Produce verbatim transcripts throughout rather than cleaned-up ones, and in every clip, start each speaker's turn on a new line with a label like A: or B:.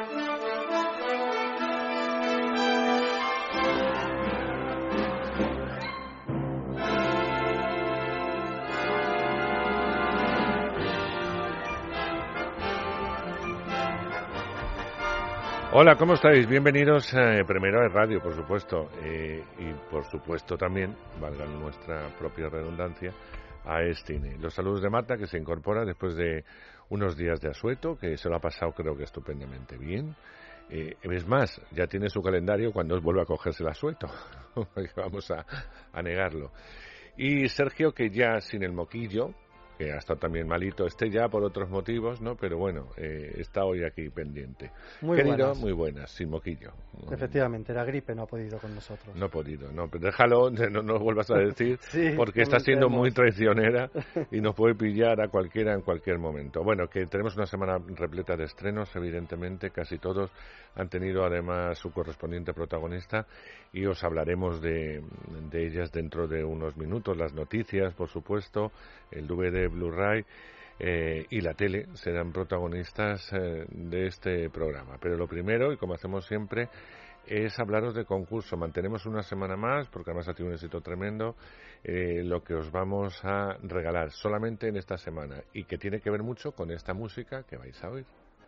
A: Hola, ¿cómo estáis? Bienvenidos a Primero de Radio, por supuesto, eh, y por supuesto también, valga nuestra propia redundancia, a Estine. Los saludos de Marta, que se incorpora después de unos días de asueto, que se lo ha pasado creo que estupendamente bien. Eh, es más, ya tiene su calendario cuando vuelva a cogerse el asueto, vamos a, a negarlo. Y Sergio, que ya sin el moquillo, que ha estado también malito, este ya por otros motivos, ¿no? Pero bueno, eh, está hoy aquí pendiente.
B: Muy
A: Querido,
B: buenas.
A: Muy buenas, sin moquillo.
B: Efectivamente, la gripe no ha podido con nosotros.
A: No ha podido, no, pero déjalo, no nos vuelvas a decir,
B: sí,
A: porque está siendo muy traicionera y nos puede pillar a cualquiera en cualquier momento. Bueno, que tenemos una semana repleta de estrenos, evidentemente, casi todos han tenido además su correspondiente protagonista y os hablaremos de, de ellas dentro de unos minutos. Las noticias, por supuesto, el D V D Blu-ray eh, y la tele serán protagonistas eh, de este programa. Pero lo primero, y como hacemos siempre, es hablaros de concurso. Mantenemos una semana más, porque además ha tenido un éxito tremendo, eh, lo que os vamos a regalar solamente en esta semana y que tiene que ver mucho con esta música que vais a oír.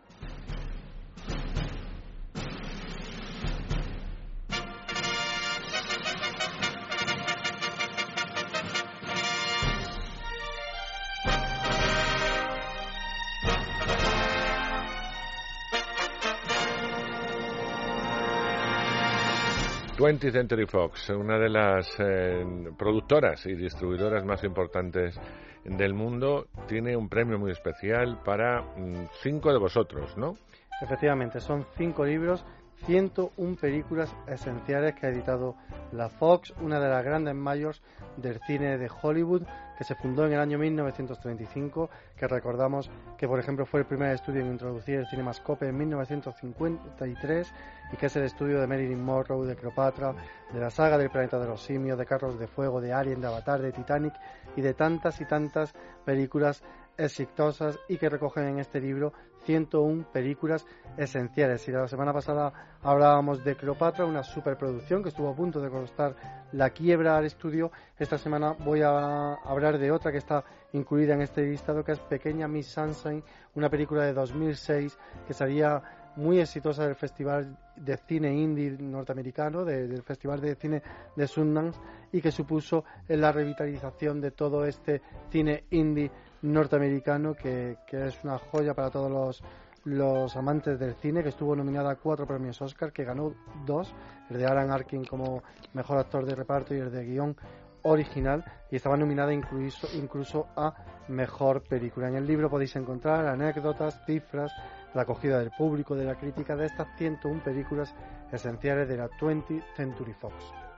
A: twentieth Century Fox, una de las eh, productoras y distribuidoras más importantes del mundo, tiene un premio muy especial para mm, cinco de vosotros, ¿no?
B: Efectivamente, son cinco libros, ciento una películas esenciales que ha editado la Fox, una de las grandes mayors del cine de Hollywood, que se fundó en el año mil novecientos treinta y cinco, que recordamos que, por ejemplo, fue el primer estudio en introducir el cinemascope en mil novecientos cincuenta y tres y que es el estudio de Marilyn Monroe, de Cleopatra, de la saga del Planeta de los Simios, de Carros de Fuego, de Alien, de Avatar, de Titanic y de tantas y tantas películas exitosas y que recogen en este libro ciento una películas esenciales. Y la semana pasada hablábamos de Cleopatra, una superproducción que estuvo a punto de costar la quiebra al estudio. Esta semana voy a hablar de otra que está incluida en este listado, que es Pequeña Miss Sunshine, una película de dos mil seis que salía muy exitosa del Festival de Cine Indie norteamericano, de, del Festival de Cine de Sundance, y que supuso la revitalización de todo este cine indie norteamericano que, que es una joya para todos los, los amantes del cine, que estuvo nominada a cuatro premios Oscar, que ganó dos, el de Alan Arkin como mejor actor de reparto y el de guión original, y estaba nominada incluso, incluso a mejor película. En el libro podéis encontrar anécdotas, cifras, la acogida del público, de la crítica de estas ciento una películas esenciales de la twentieth Century Fox.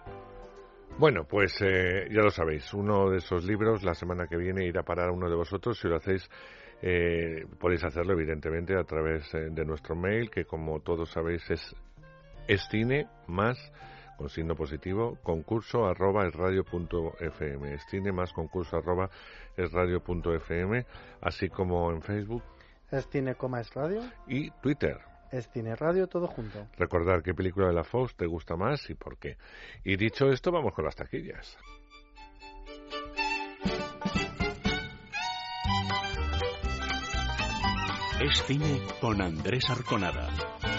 A: Bueno, pues eh, ya lo sabéis, uno de esos libros la semana que viene irá a parar a uno de vosotros. Si lo hacéis, eh, podéis hacerlo evidentemente a través eh, de nuestro mail, que como todos sabéis es estine más con signo positivo, concurso arroba esradio punto fm, estine más concurso arroba esradio punto fm, así como en Facebook
B: Estine, es radio
A: y Twitter.
B: Es Cine Radio, todo junto.
A: Recordar qué película de la Fox te gusta más y por qué. Y dicho esto, vamos con las taquillas.
C: Es Cine con Andrés Arconada.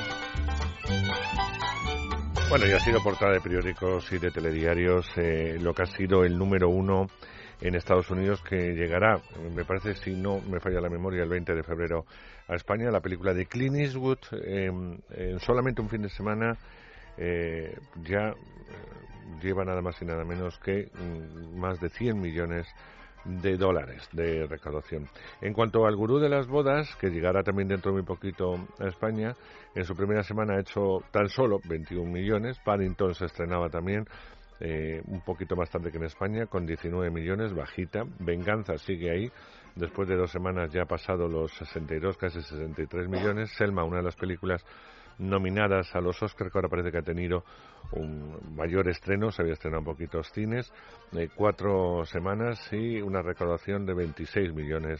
A: Bueno, ya ha sido portada de periódicos y de telediarios eh, lo que ha sido el número uno en Estados Unidos, que llegará, me parece, si no me falla la memoria, el veinte de febrero a España. La película de Clint Eastwood, eh, en solamente un fin de semana eh, ya eh, lleva nada más y nada menos que mm, más de cien millones de dólares de recaudación. En cuanto al Gurú de las bodas, que llegará también dentro de muy poquito a España, en su primera semana ha hecho tan solo veintiún millones. Paddington se estrenaba también Eh, un poquito más tarde que en España, con diecinueve millones, bajita. Venganza sigue ahí, después de dos semanas ya ha pasado los sesenta y dos, casi sesenta y tres millones. Selma, una de las películas nominadas a los Oscar, que ahora parece que ha tenido un mayor estreno, se había estrenado en poquitos cines, eh, cuatro semanas y una recaudación de veintiséis millones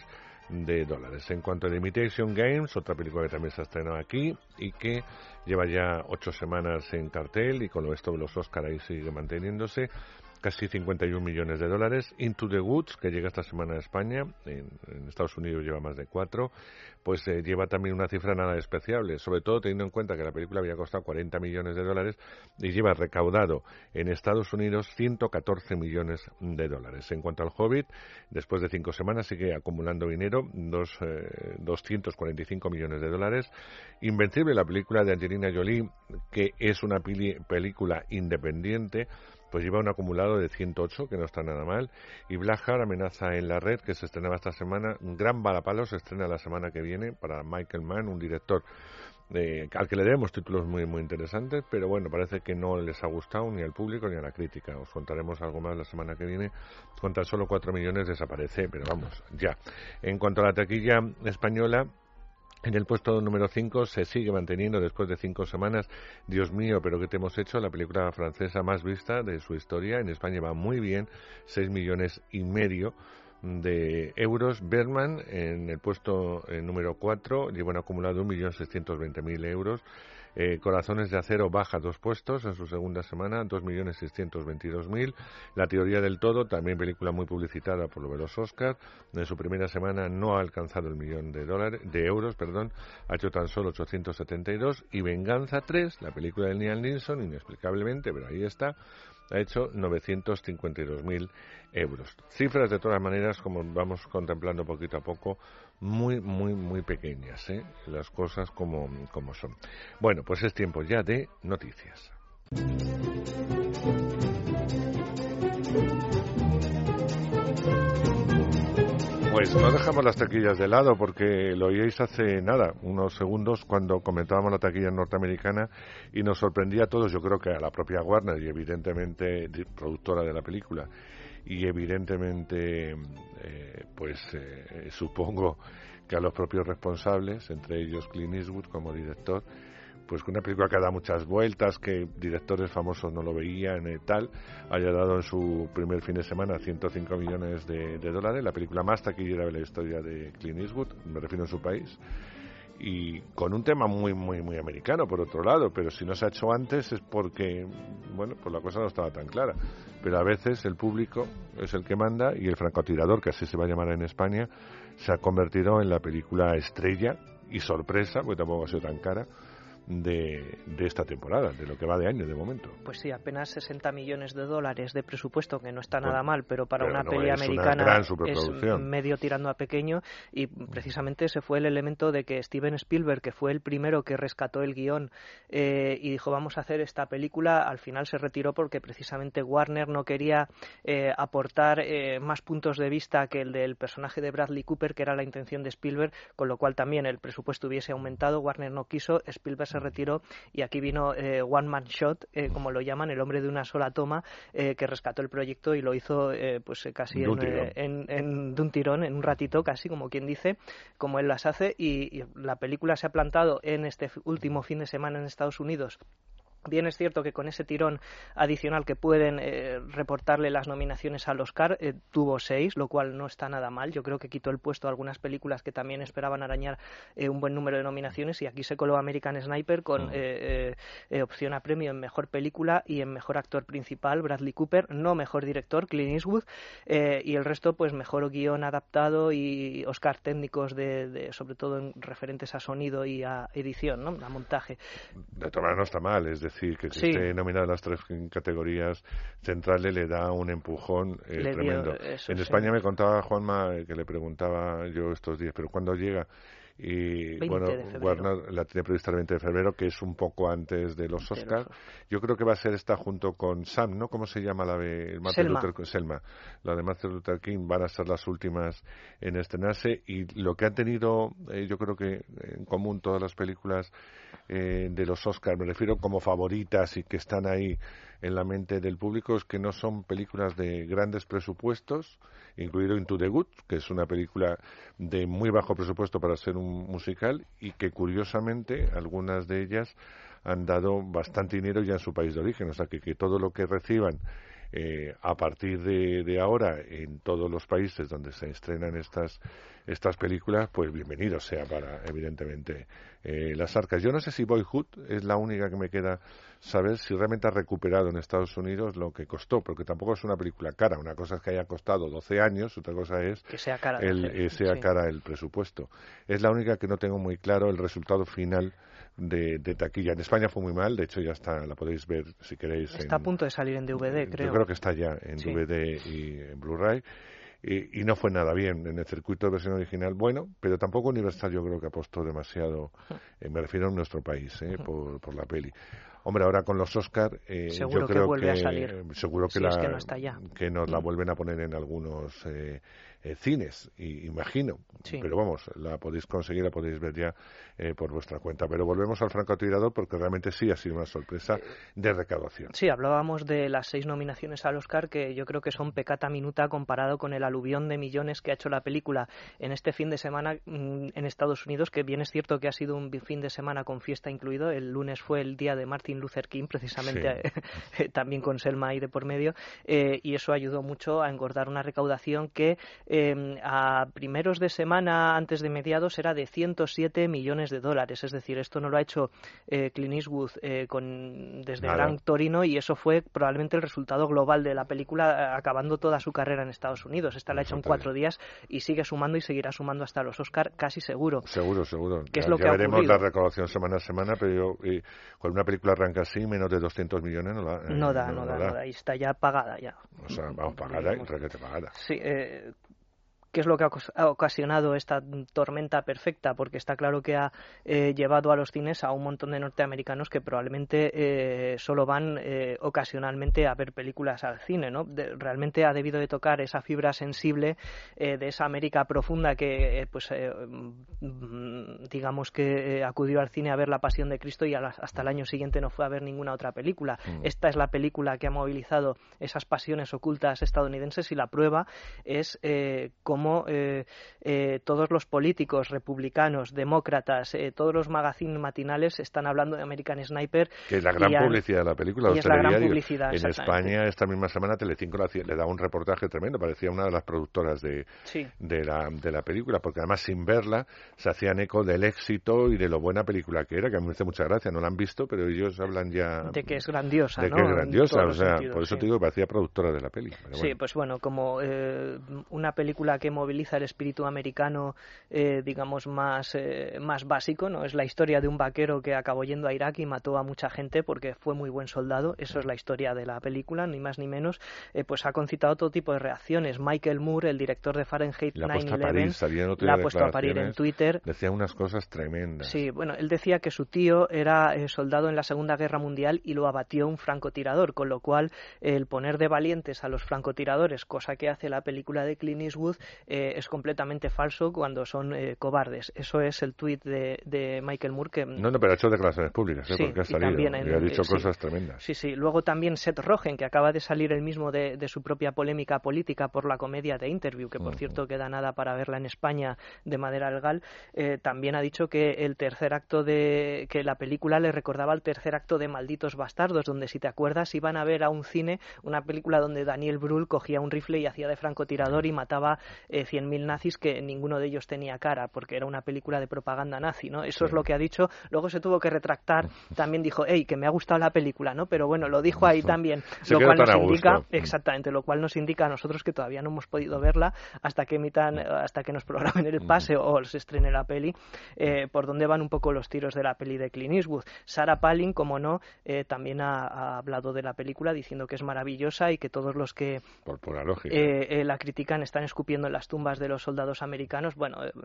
A: de dólares. En cuanto a The Imitation Games, otra película que también se ha estrenado aquí y que lleva ya ocho semanas en cartel y con esto de los Oscar ahí sigue manteniéndose, casi cincuenta y un millones de dólares. Into the Woods, que llega esta semana a España, en, en Estados Unidos lleva más de cuatro, pues eh, lleva también una cifra nada despreciable, sobre todo teniendo en cuenta que la película había costado cuarenta millones de dólares y lleva recaudado en Estados Unidos ciento catorce millones de dólares. En cuanto al Hobbit, después de cinco semanas sigue acumulando dinero, dos, eh, doscientos cuarenta y cinco millones de dólares. Invencible, la película de Angelina Jolie, que es una peli- película independiente, pues lleva un acumulado de ciento ocho, que no está nada mal. Y Blackheart, Amenaza en la red, que se estrenaba esta semana, un gran balapalo, se estrena la semana que viene para Michael Mann, un director eh, al que le debemos títulos muy muy interesantes, pero bueno, parece que no les ha gustado ni al público ni a la crítica. Os contaremos algo más la semana que viene. Con tan solo cuatro millones desaparece, pero vamos, ya. En cuanto a la taquilla española, en el puesto número cinco se sigue manteniendo después de cinco semanas. Dios mío, pero ¿qué te hemos hecho? La película francesa más vista de su historia. En España va muy bien, seis millones y medio de euros. Bergman en el puesto eh, número cuatro lleva un acumulado de un millón seiscientos veinte mil euros. Eh, Corazones de Acero baja dos puestos en su segunda semana, dos millones seiscientos veintidós mil. La Teoría del Todo, también película muy publicitada por lo de los Oscar, en su primera semana no ha alcanzado el millón de dólares, de euros, perdón, ha hecho tan solo ochocientos setenta y dos. Y Venganza tres, la película de Liam Neeson, inexplicablemente, pero ahí está, ha hecho novecientos cincuenta y dos mil euros. Cifras, de todas maneras, como vamos contemplando poquito a poco, muy, muy, muy pequeñas, ¿eh? Las cosas como, como son. Bueno, pues es tiempo ya de noticias. Pues no dejamos las taquillas de lado porque lo oíais hace nada, unos segundos, cuando comentábamos la taquilla norteamericana y nos sorprendía a todos, yo creo que a la propia Warner y evidentemente productora de la película y evidentemente eh, pues eh, supongo que a los propios responsables, entre ellos Clint Eastwood como director, pues que una película que da muchas vueltas, que directores famosos no lo veían y tal, haya dado en su primer fin de semana ciento cinco millones de, de dólares, la película más taquillera de la historia de Clint Eastwood, me refiero en su país, y con un tema muy, muy, muy americano, por otro lado, pero si no se ha hecho antes es porque, bueno, pues la cosa no estaba tan clara. Pero a veces el público es el que manda y el francotirador, que así se va a llamar en España, se ha convertido en la película estrella y sorpresa, porque tampoco ha sido tan cara, De, de esta temporada, de lo que va de año de momento.
D: Pues sí, apenas sesenta millones de dólares de presupuesto, que no está nada
A: bueno,
D: mal, pero para
A: pero
D: una
A: no
D: peli
A: es
D: americana
A: una gran
D: es medio tirando a pequeño, y precisamente ese fue el elemento de que Steven Spielberg, que fue el primero que rescató el guión eh, y dijo vamos a hacer esta película, al final se retiró porque precisamente Warner no quería eh, aportar eh, más puntos de vista que el del personaje de Bradley Cooper, que era la intención de Spielberg, con lo cual también el presupuesto hubiese aumentado. Warner no quiso, Spielberg se retiró y aquí vino eh, One Man Shot, eh, como lo llaman, el hombre de una sola toma, eh, que rescató el proyecto y lo hizo eh, pues eh, casi en, eh, en, en, de un tirón, en un ratito casi, como quien dice, como él las hace, y, y la película se ha plantado en este último fin de semana en Estados Unidos. Bien es cierto que con ese tirón adicional que pueden eh, reportarle las nominaciones al Oscar, eh, tuvo seis, lo cual no está nada mal. Yo creo que quitó el puesto a algunas películas que también esperaban arañar eh, un buen número de nominaciones, y aquí se coló American Sniper con eh, eh, opción a premio en Mejor Película y en Mejor Actor Principal, Bradley Cooper, no Mejor Director, Clint Eastwood, eh, y el resto pues Mejor Guión Adaptado y Oscar técnicos, de, de sobre todo en referentes a sonido y a edición, ¿no? A montaje.
A: De todas maneras no está mal, es decir, que si sí. esté nominado en las tres categorías centrales le da un empujón eh, tremendo. Eso, en España sí. Me contaba Juanma, que le preguntaba yo estos días, pero ¿cuándo llega? Y bueno, Warner la tiene prevista el veinte de febrero, que es un poco antes de los Oscars. Yo creo que va a ser esta junto con Sam, ¿no? ¿Cómo se llama la de Martin
D: Selma.
A: Luther, Selma? La de Martin Luther King, van a ser las últimas en estrenarse, y lo que han tenido, eh, yo creo que en común todas las películas eh, de los Oscars, me refiero como favoritas y que están ahí en la mente del público, es que no son películas de grandes presupuestos, incluido Into the Woods, que es una película de muy bajo presupuesto para ser un musical, y que curiosamente algunas de ellas han dado bastante dinero ya en su país de origen, o sea que, que todo lo que reciban eh, a partir de, de ahora en todos los países donde se estrenan estas estas películas, pues bienvenido sea para, evidentemente, eh, las arcas. Yo no sé si Boyhood es la única que me queda saber si realmente ha recuperado en Estados Unidos lo que costó, porque tampoco es una película cara. Una cosa es que haya costado doce años, otra cosa es
D: que sea cara,
A: el, eh, sea
D: sí.
A: cara el presupuesto. Es la única que no tengo muy claro el resultado final de, de taquilla. En España fue muy mal, de hecho ya está, la podéis ver si queréis.
D: Está
A: en,
D: a punto de salir en D V D, creo.
A: Yo creo que está ya en
D: sí.
A: D V D y en Blu-ray. Y, y no fue nada bien en el circuito de versión original, bueno, pero tampoco Universal yo creo que apostó demasiado, eh, me refiero a nuestro país, eh, por, por la peli. Hombre, ahora con los Oscar, eh,
D: seguro
A: yo creo
D: que vuelve
A: que,
D: a salir.
A: seguro que,
D: si
A: la,
D: es que, no está ya.
A: que nos la vuelven a poner en algunos eh, eh, cines, y, imagino.
D: Sí.
A: Pero vamos, la podéis conseguir, la podéis ver ya eh, por vuestra cuenta. Pero volvemos al francotirador porque realmente sí ha sido una sorpresa de recaudación.
D: Sí, hablábamos de las seis nominaciones al Oscar, que yo creo que son pecata minuta comparado con el aluvión de millones que ha hecho la película en este fin de semana en Estados Unidos, que bien es cierto que ha sido un fin de semana con fiesta incluido. El lunes fue el día de Martin Luther King, precisamente, sí. También con Selma ahí de por medio, eh, y eso ayudó mucho a engordar una recaudación que eh, a primeros de semana, antes de mediados, era de ciento siete millones de dólares. Es decir, esto no lo ha hecho eh, Clint Eastwood eh, con, desde
A: Nada.
D: Gran Torino, y eso fue probablemente el resultado global de la película, acabando toda su carrera en Estados Unidos. Esta la ha hecho en cuatro días y sigue sumando y seguirá sumando hasta los Oscar, casi seguro.
A: Seguro, seguro.
D: ¿Qué
A: ya,
D: es lo
A: ya
D: que ha
A: veremos
D: ocurrido?
A: la recaudación semana a semana, pero yo, eh, cuando una película arranca así, menos de doscientos millones no la eh,
D: no da,
A: no,
D: no,
A: no
D: da,
A: da,
D: no da, y está ya pagada ya.
A: O sea, vamos, pagada y requete pagada.
D: Sí, eh... ¿Qué es lo que ha ocasionado esta tormenta perfecta? Porque está claro que ha eh, llevado a los cines a un montón de norteamericanos que probablemente eh, solo van eh, ocasionalmente a ver películas al cine, ¿no? De, realmente ha debido de tocar esa fibra sensible eh, de esa América profunda que, eh, pues, eh, digamos que eh, acudió al cine a ver La Pasión de Cristo y a la, hasta el año siguiente no fue a ver ninguna otra película. Mm. Esta es la película que ha movilizado esas pasiones ocultas estadounidenses, y la prueba es eh, cómo Como eh, eh, todos los políticos republicanos, demócratas, eh, todos los magazines matinales están hablando de American Sniper.
A: Que es la gran han, publicidad de la película.
D: Y es la gran publicidad,
A: en España, esta misma semana, Telecinco le daba un reportaje tremendo. Parecía una de las productoras de,
D: sí.
A: de, la, de la película, porque además, sin verla, se hacían eco del éxito y de lo buena película que era, que a mí me hace mucha gracia. No la han visto, pero ellos hablan ya...
D: De que es grandiosa,
A: de
D: ¿no?
A: que es grandiosa, o sea,
D: sentidos,
A: por eso
D: sí.
A: te digo que parecía productora de la peli. Pero
D: sí,
A: bueno.
D: pues bueno, como eh, una película que moviliza el espíritu americano, eh, digamos, más, eh, más básico, ¿no? Es la historia de un vaquero que acabó yendo a Irak y mató a mucha gente porque fue muy buen soldado. Eso es la historia de la película, ni más ni menos. Eh, pues ha concitado todo tipo de reacciones. Michael Moore, el director de Fahrenheit nueve once, la ha puesto a parir en Twitter.
A: Decía unas cosas tremendas.
D: Sí, bueno, él decía que su tío era eh, soldado en la Segunda Guerra Mundial y lo abatió un francotirador, con lo cual eh, el poner de valientes a los francotiradores, cosa que hace la película de Clint Eastwood, eh, es completamente falso cuando son eh, cobardes. Eso es el tuit de, de Michael Moore que...
A: No, no, pero ha hecho declaraciones públicas, ¿eh?
D: Sí,
A: porque ha
D: y
A: salido
D: también
A: y
D: en,
A: ha dicho
D: eh,
A: cosas
D: sí,
A: tremendas.
D: Sí, sí. Luego también Seth Rogen, que acaba de salir el mismo de, de su propia polémica política por la comedia de Interview, que por uh-huh. cierto queda nada para verla en España de manera legal, eh, también ha dicho que el tercer acto de... que la película le recordaba al tercer acto de Malditos Bastardos, donde, si te acuerdas, iban a ver a un cine una película donde Daniel Brühl cogía un rifle y hacía de francotirador y mataba eh, cien mil nazis que ninguno de ellos tenía cara, porque era una película de propaganda nazi, ¿no? Eso sí. es lo que ha dicho. Luego se tuvo que retractar, también dijo, hey, que me ha gustado la película, ¿no? Pero bueno, lo dijo ahí también,
A: se
D: lo cual nos indica,
A: gusto.
D: exactamente, lo cual nos indica a nosotros que todavía no hemos podido verla hasta que emitan, hasta que nos programen el pase o se estrene la peli, eh, por dónde van un poco los tiros de la peli de Clint Eastwood. Sarah Palin, como no, eh, también ha, ha hablado de la película diciendo que es maravillosa y que todos los que
A: por pura lógica.
D: Eh, eh, la critican están escupiendo en las tumbas de los soldados americanos. Bueno, eh,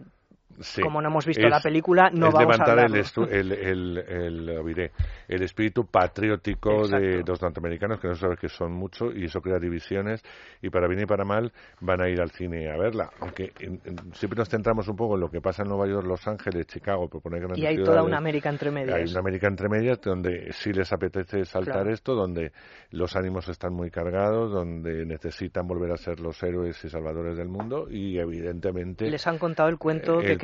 D: sí. como no hemos visto
A: es,
D: la película, no
A: es
D: vamos
A: levantar
D: a
A: el, estu- el, el, el, el, el espíritu patriótico Exacto. de los norteamericanos, que no sabes que son muchos, y eso crea divisiones, y para bien y para mal van a ir al cine a verla. Aunque en, en, siempre nos centramos un poco en lo que pasa en Nueva York, Los Ángeles, Chicago, por poner grandes
D: y hay
A: ciudades.
D: toda una América entre medias.
A: Hay una América entre medias donde sí les apetece saltar
D: claro.
A: esto, donde los ánimos están muy cargados, donde necesitan volver a ser los héroes y salvadores del mundo, y evidentemente
D: les han contado el cuento
A: el
D: que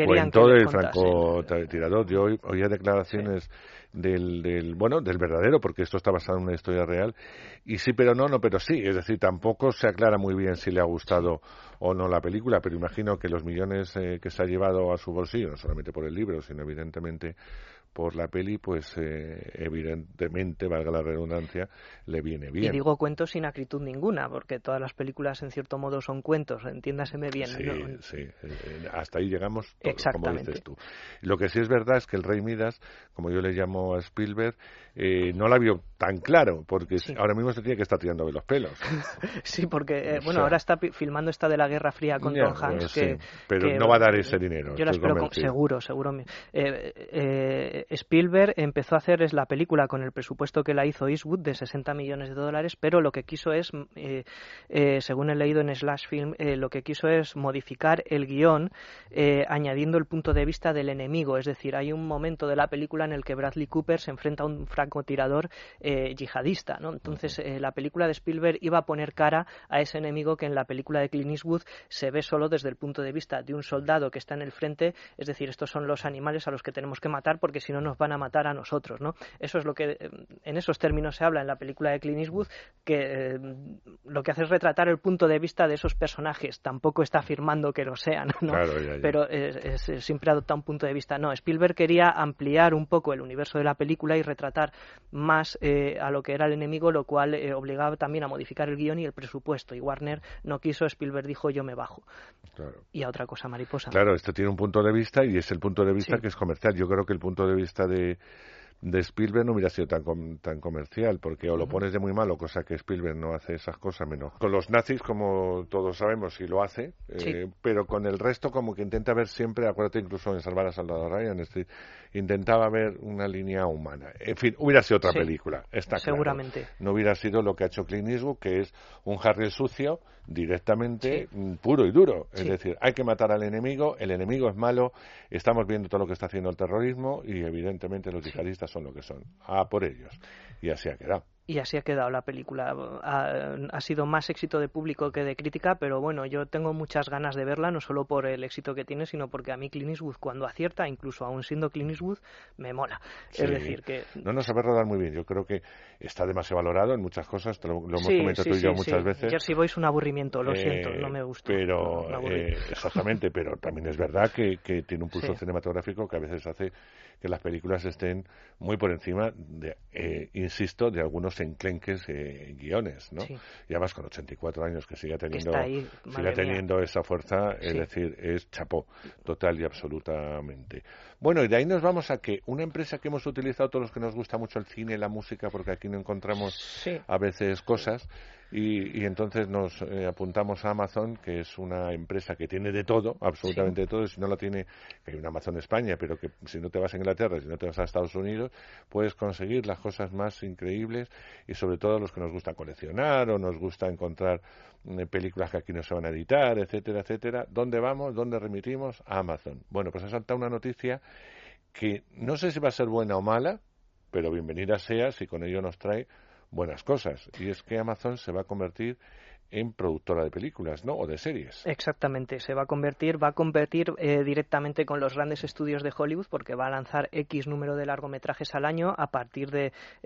D: querían
A: cuento
D: que les
A: del
D: contasen.
A: francotirador. Yo oía declaraciones sí. del, del, bueno, del verdadero, porque esto está basado en una historia real, y sí, pero no, no, pero sí, es decir, tampoco se aclara muy bien si le ha gustado sí. o no la película, pero imagino que los millones eh, que se ha llevado a su bolsillo, no solamente por el libro, sino evidentemente por la peli, pues eh, evidentemente, valga la redundancia, le viene bien.
D: Y digo cuentos sin acritud ninguna, porque todas las películas en cierto modo son cuentos, entiéndaseme bien.
A: Sí,
D: ¿no?
A: sí, eh, hasta ahí llegamos todos,
D: exactamente.
A: como dices tú. Lo que sí es verdad es que el Rey Midas, como yo le llamo a Spielberg, eh, no la vio tan claro, porque sí. ahora mismo se tiene que estar tirando de los pelos.
D: sí, porque, eh,
A: o
D: bueno,
A: sea,
D: ahora está filmando esta de la Guerra Fría con
A: ya,
D: Tom Hanks,
A: bueno,
D: que,
A: sí, pero
D: que,
A: no va a dar ese dinero.
D: Yo la espero con, seguro, seguro. Eh, eh, Spielberg empezó a hacer es la película con el presupuesto que la hizo Eastwood de sesenta millones de dólares, pero lo que quiso es, eh, eh, según he leído en Slash Film, eh, lo que quiso es modificar el guión eh, añadiendo el punto de vista del enemigo. Es decir, hay un momento de la película en el que Bradley Cooper se enfrenta a un francotirador eh, yihadista, ¿no? Entonces, eh, la película de Spielberg iba a poner cara a ese enemigo que en la película de Clint Eastwood se ve solo desde el punto de vista de un soldado que está en el frente. Es decir, estos son los animales a los que tenemos que matar porque si no nos van a matar a nosotros, ¿no? Eso es lo que en esos términos se habla en la película de Clint Eastwood, que eh, lo que hace es retratar el punto de vista de esos personajes. Tampoco está afirmando que lo sean, ¿no?
A: Claro, ya, ya.
D: Pero es, es, siempre adopta un punto de vista. No, Spielberg quería ampliar un poco el universo de la película y retratar más eh, a lo que era el enemigo, lo cual eh, obligaba también a modificar el guión y el presupuesto. Y Warner no quiso, Spielberg dijo yo me bajo.
A: Claro.
D: Y a otra cosa mariposa.
A: Claro, esto tiene un punto de vista y es el punto de vista
D: sí.
A: que es comercial. Yo creo que el punto de vista de de Spielberg no hubiera sido tan com tan comercial, porque o lo pones de muy malo, cosa que Spielberg no hace esas cosas, menos con los nazis, como todos sabemos, sí lo hace,
D: sí.
A: eh, pero con el resto como que intenta ver siempre, acuérdate incluso en Salvar a Soldado Ryan, es decir, intentaba ver una línea humana. En fin, hubiera sido otra
D: sí.
A: película, está
D: seguramente.
A: claro. No hubiera sido lo que ha hecho Clint Eastwood, que es un Harry sucio, directamente sí. puro y duro. Es
D: sí.
A: decir, hay que matar al enemigo, el enemigo es malo, estamos viendo todo lo que está haciendo el terrorismo y evidentemente los yihadistas sí. son lo que son. A por ellos. Y así ha quedado.
D: Y así ha quedado la película. Ha, ha sido más éxito de público que de crítica, pero bueno, yo tengo muchas ganas de verla, no solo por el éxito que tiene, sino porque a mí Clint Eastwood, cuando acierta, incluso aún siendo Clint Eastwood, me mola.
A: Sí.
D: Es decir, que...
A: No, no sabe rodar muy bien. Yo creo que está demasiado valorado en muchas cosas, te lo, lo hemos
D: sí,
A: comentado
D: sí,
A: tú y yo
D: sí,
A: muchas
D: sí.
A: veces.
D: Jersey Boys es un aburrimiento, lo
A: eh,
D: siento, no me gusta.
A: Pero,
D: no,
A: eh, exactamente, pero también es verdad que, que tiene un pulso
D: sí.
A: cinematográfico que a veces hace que las películas estén muy por encima, de, eh, insisto, de algunos enclenques eh, guiones, ¿no?
D: Sí.
A: Y además con ochenta y cuatro años que siga teniendo,
D: que ahí,
A: siga teniendo esa fuerza,
D: sí.
A: es decir, es chapó, total y absolutamente. Bueno, y de ahí nos vamos a que una empresa que hemos utilizado todos los que nos gusta mucho el cine, la música, porque aquí no encontramos
D: sí.
A: a veces cosas, y, y entonces nos eh, apuntamos a Amazon, que es una empresa que tiene de todo, absolutamente
D: sí.
A: de todo, y si no lo tiene, que hay una Amazon España, pero que si no te vas a Inglaterra, si no te vas a Estados Unidos, puedes conseguir las cosas más increíbles, y sobre todo los que nos gusta coleccionar, o nos gusta encontrar eh, películas que aquí no se van a editar, etcétera, etcétera. ¿Dónde vamos? ¿Dónde remitimos? A Amazon. Bueno, pues ha saltado una noticia que no sé si va a ser buena o mala, pero bienvenida sea si con ello nos trae buenas cosas, y es que Amazon se va a convertir en productora de películas, ¿no? O de series.
D: Exactamente, se va a convertir, va a competir eh, directamente con los grandes estudios de Hollywood, porque va a lanzar X número de largometrajes al año a partir de eh,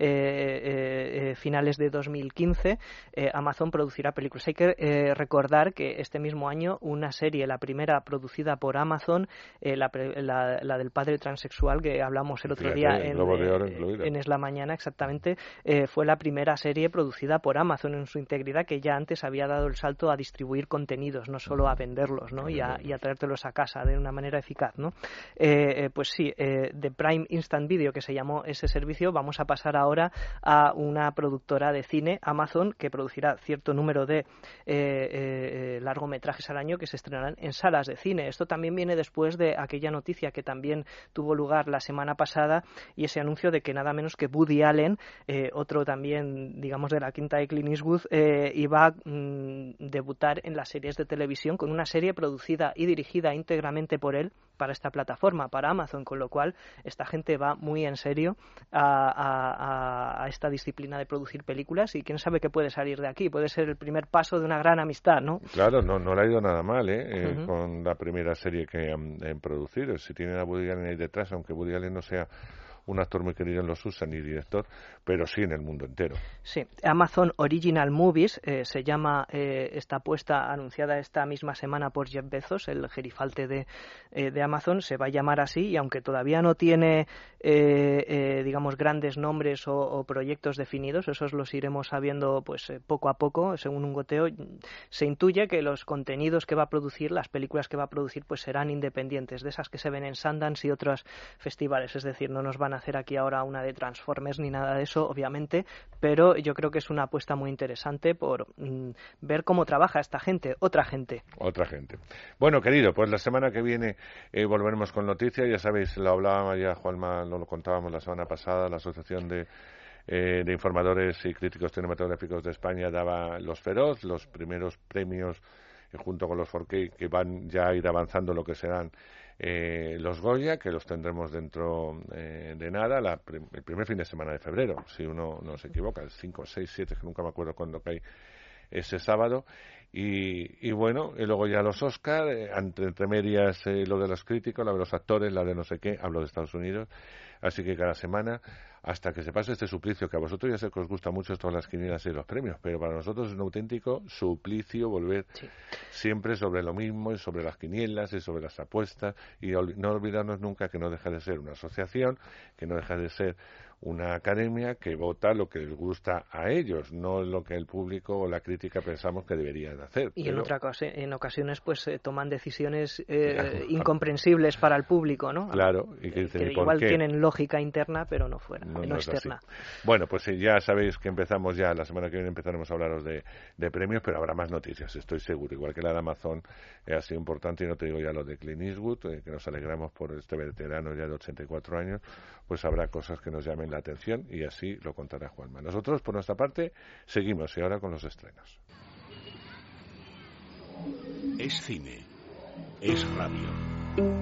D: eh, finales de dos mil quince. Eh, Amazon producirá películas. Hay que eh, recordar que este mismo año una serie, la primera producida por Amazon, eh, la, la, la del padre transexual que hablamos el otro
A: Fíjate,
D: día
A: el
D: en,
A: Globo de Oro
D: eh, en Es la Mañana, exactamente, eh, fue la primera serie producida por Amazon en su integridad, que ya antes había dado el salto a distribuir contenidos, no solo a venderlos, ¿no? y, a, y a traértelos a casa de una manera eficaz, ¿no? Eh, eh, pues sí, eh, de Prime Instant Video, que se llamó ese servicio, vamos a pasar ahora a una productora de cine, Amazon, que producirá cierto número de eh, eh, largometrajes al año que se estrenarán en salas de cine. Esto también viene después de aquella noticia que también tuvo lugar la semana pasada, y ese anuncio de que nada menos que Woody Allen, eh, otro también, digamos, de la quinta de Clint Eastwood, eh, iba mmm, debutar en las series de televisión con una serie producida y dirigida íntegramente por él para esta plataforma, para Amazon, con lo cual esta gente va muy en serio a, a, a esta disciplina de producir películas y quién sabe qué puede salir de aquí. Puede ser el primer paso de una gran amistad, ¿no?
A: Claro, no, no le ha ido nada mal, ¿eh? eh
D: Uh-huh.
A: Con la primera serie que han, han producido. Si tienen a Woody Allen ahí detrás, aunque Woody Allen no sea un actor muy querido en los U S A ni director, pero sí en el mundo entero.
D: Sí, Amazon Original Movies eh, se llama eh, esta apuesta anunciada esta misma semana por Jeff Bezos, el gerifalte de, eh, de Amazon, se va a llamar así y aunque todavía no tiene eh, eh, digamos grandes nombres o, o proyectos definidos, esos los iremos sabiendo pues eh, poco a poco, según un goteo, se intuye que los contenidos que va a producir, las películas que va a producir, pues serán independientes, de esas que se ven en Sundance y otros festivales, es decir, no nos van a hacer aquí ahora una de Transformers ni nada de eso, obviamente, pero yo creo que es una apuesta muy interesante por mmm, ver cómo trabaja esta gente, otra gente.
A: Otra gente. Bueno, querido, pues la semana que viene eh, volveremos con noticias, ya sabéis, lo hablábamos ya, Juanma, lo, lo contábamos la semana pasada, la Asociación de eh, de Informadores y Críticos Cinematográficos de España daba los Feroz, los primeros premios eh, junto con los cuatro K que van ya a ir avanzando lo que serán Eh, los Goya, que los tendremos dentro eh, de nada, la, el primer fin de semana de febrero, si uno no se equivoca, el cinco, seis, siete, que nunca me acuerdo cuándo cae ese sábado. Y, y bueno, y luego ya los Oscar, eh, entre, entre medias eh, lo de los críticos, la de los actores, la de no sé qué, hablo de Estados Unidos, así que cada semana, hasta que se pase este suplicio, que a vosotros ya sé que os gusta mucho todas las quinielas y los premios, pero para nosotros es un auténtico suplicio volver sí. siempre sobre lo mismo, y sobre las quinielas y sobre las apuestas, y ol- no olvidarnos nunca que no deja de ser una asociación, que no deja de ser una academia que vota lo que les gusta a ellos, no lo que el público o la crítica pensamos que deberían hacer.
D: Y
A: pero...
D: en otra cosa, en ocasiones pues eh, toman decisiones eh, claro, incomprensibles para el público, ¿no?
A: Claro, y que, dicen,
D: que
A: ¿y por
D: igual
A: qué?
D: Tienen lógica interna, pero no fuera, no, no, no externa.
A: Bueno, pues sí, ya sabéis que empezamos ya, la semana que viene empezaremos a hablaros de, de premios, pero habrá más noticias, estoy seguro, igual que la de Amazon eh, ha sido importante, y no te digo ya lo de Clint Eastwood, eh, que nos alegramos por este veterano ya de ochenta y cuatro años, pues habrá cosas que nos llamen la atención y así lo contará Juanma. Nosotros, por nuestra parte, seguimos y ahora con los estrenos.
C: Es cine, es radio.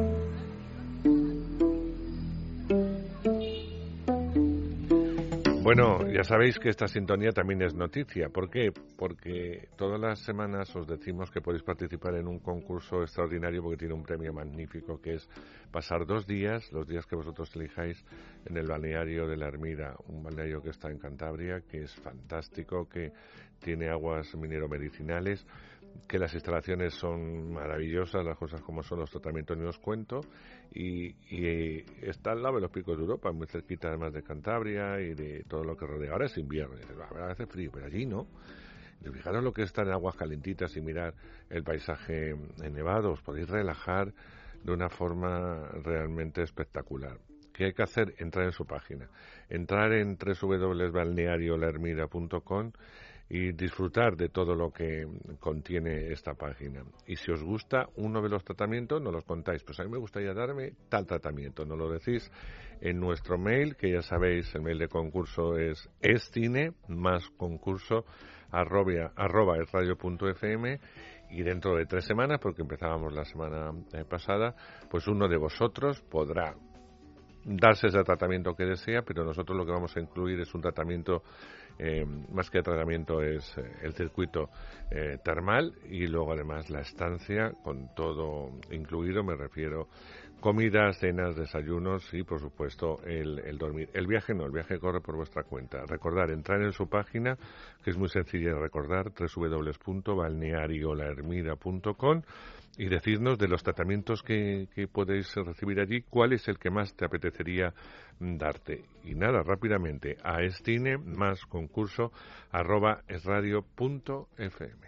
A: Bueno, ya sabéis que esta sintonía también es noticia. ¿Por qué? Porque todas las semanas os decimos que podéis participar en un concurso extraordinario porque tiene un premio magnífico, que es pasar dos días, los días que vosotros elijáis, en el balneario de La Ermida, un balneario que está en Cantabria, que es fantástico, que tiene aguas minero-medicinales, que las instalaciones son maravillosas, las cosas como son, los tratamientos ni os cuento, y, y está al lado de los picos de Europa, muy cerquita además de Cantabria y de todo lo que rodea. Ahora es invierno, y dices, a ver, hace frío, pero allí no. Y fijaros lo que es estar en aguas calentitas y mirar el paisaje nevado, os podéis relajar de una forma realmente espectacular. ¿Qué hay que hacer? Entrar en su página, entrar en doble u doble u doble u punto balneario la ermida punto com y disfrutar de todo lo que contiene esta página. Y si os gusta uno de los tratamientos, nos los contáis. Pues a mí me gustaría darme tal tratamiento. Nos lo decís en nuestro mail, que ya sabéis, el mail de concurso es escine más concurso arroba, arroba esradio punto f m, y dentro de tres semanas, porque empezábamos la semana pasada, pues uno de vosotros podrá darse ese tratamiento que desea, pero nosotros lo que vamos a incluir es un tratamiento, eh, más que tratamiento es eh, el circuito eh, termal, y luego además la estancia con todo incluido, me refiero comidas, cenas, desayunos y por supuesto el, el dormir. El viaje no, el viaje corre por vuestra cuenta. Recordar, entrar en su página, que es muy sencilla de recordar, doble u doble u doble u punto balneario la ermida punto com, y decirnos de los tratamientos que, que podéis recibir allí, cuál es el que más te apetecería darte. Y nada, rápidamente, a estine más concurso arroba esradio punto f m.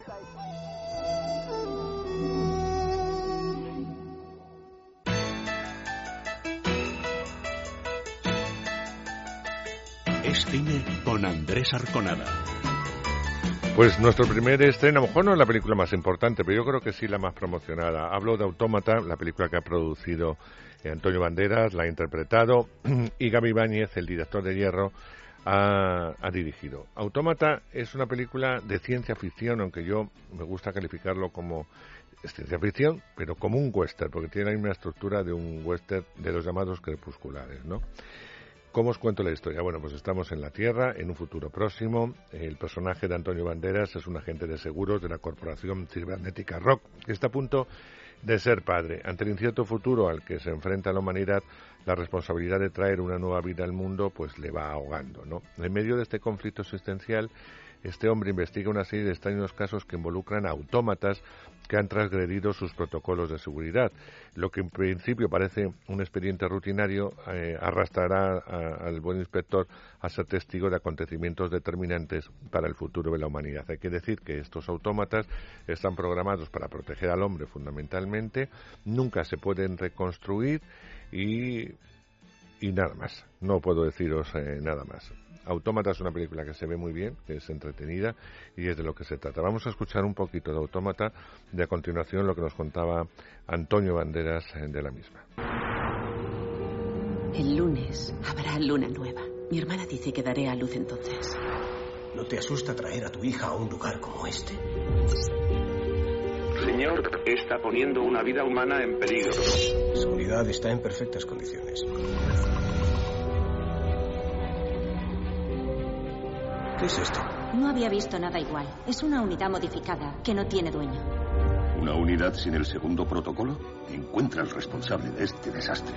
C: Es cine con Andrés Arconada.
A: Pues nuestro primer estreno, a lo mejor no es la película más importante, pero yo creo que sí la más promocionada. Hablo de Autómata, la película que ha producido eh, Antonio Banderas, la ha interpretado, y Gaby Ibáñez, el director de Hierro, ha, ha dirigido. Autómata es una película de ciencia ficción, aunque yo me gusta calificarlo como es ciencia ficción, pero como un western, porque tiene la misma estructura de un western de los llamados crepusculares, ¿no? ¿Cómo os cuento la historia? Bueno, pues estamos en la Tierra, en un futuro próximo. El personaje de Antonio Banderas es un agente de seguros de la corporación cibernética Rock, que está a punto de ser padre. Ante el incierto futuro al que se enfrenta la humanidad, la responsabilidad de traer una nueva vida al mundo pues le va ahogando, ¿no? En medio de este conflicto existencial, este hombre investiga una serie de extraños casos que involucran a autómatas que han transgredido sus protocolos de seguridad. Lo que en principio parece un expediente rutinario eh, arrastrará a, al buen inspector a ser testigo de acontecimientos determinantes para el futuro de la humanidad. Hay que decir que estos autómatas están programados para proteger al hombre fundamentalmente, nunca se pueden reconstruir y, y nada más. No puedo deciros eh, nada más. Autómata es una película que se ve muy bien, que es entretenida y es de lo que se trata. Vamos a escuchar un poquito de Autómata y a continuación lo que nos contaba Antonio Banderas de la misma.
E: El lunes habrá luna nueva. Mi hermana dice que daré a luz entonces.
F: ¿No te asusta traer a tu hija a un lugar como este?
G: Señor, está poniendo una vida humana en peligro.
F: Su unidad está en perfectas condiciones. ¿Qué es esto?
H: No había visto nada igual. Es una unidad modificada que no tiene dueño.
C: ¿Una unidad sin el segundo protocolo? Encuentra al responsable de este desastre.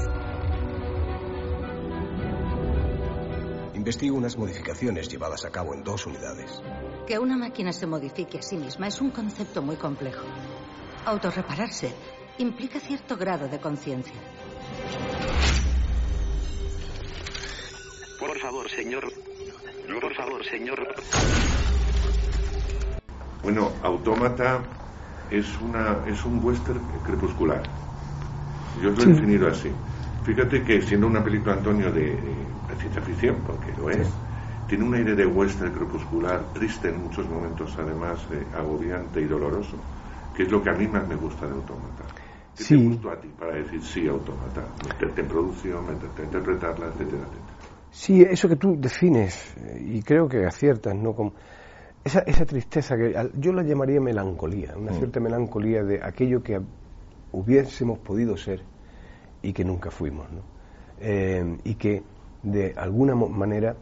F: Investigo unas modificaciones llevadas a cabo en dos unidades.
H: Que una máquina se modifique a sí misma es un concepto muy complejo. Autorrepararse implica cierto grado de conciencia.
G: Por favor, señor. Por favor, señor.
A: Bueno, Autómata es una es un western crepuscular. Yo os lo he sí. definido así. Fíjate que siendo una película, Antonio, de, de ciencia ficción, porque lo es, sí. tiene un aire de western crepuscular, triste en muchos momentos, además eh, agobiante y doloroso, que es lo que a mí más me gusta de Autómata. ¿Qué sí. te gustó a ti para decir sí, Autómata? Meterte en producción, meterte a interpretarla, etcétera, etcétera.
I: Sí, eso que tú defines, y creo que aciertas, ¿no? Como esa, esa tristeza que yo la llamaría melancolía, una mm. cierta melancolía de aquello que hubiésemos podido ser y que nunca fuimos, ¿no? Eh, y que de alguna manera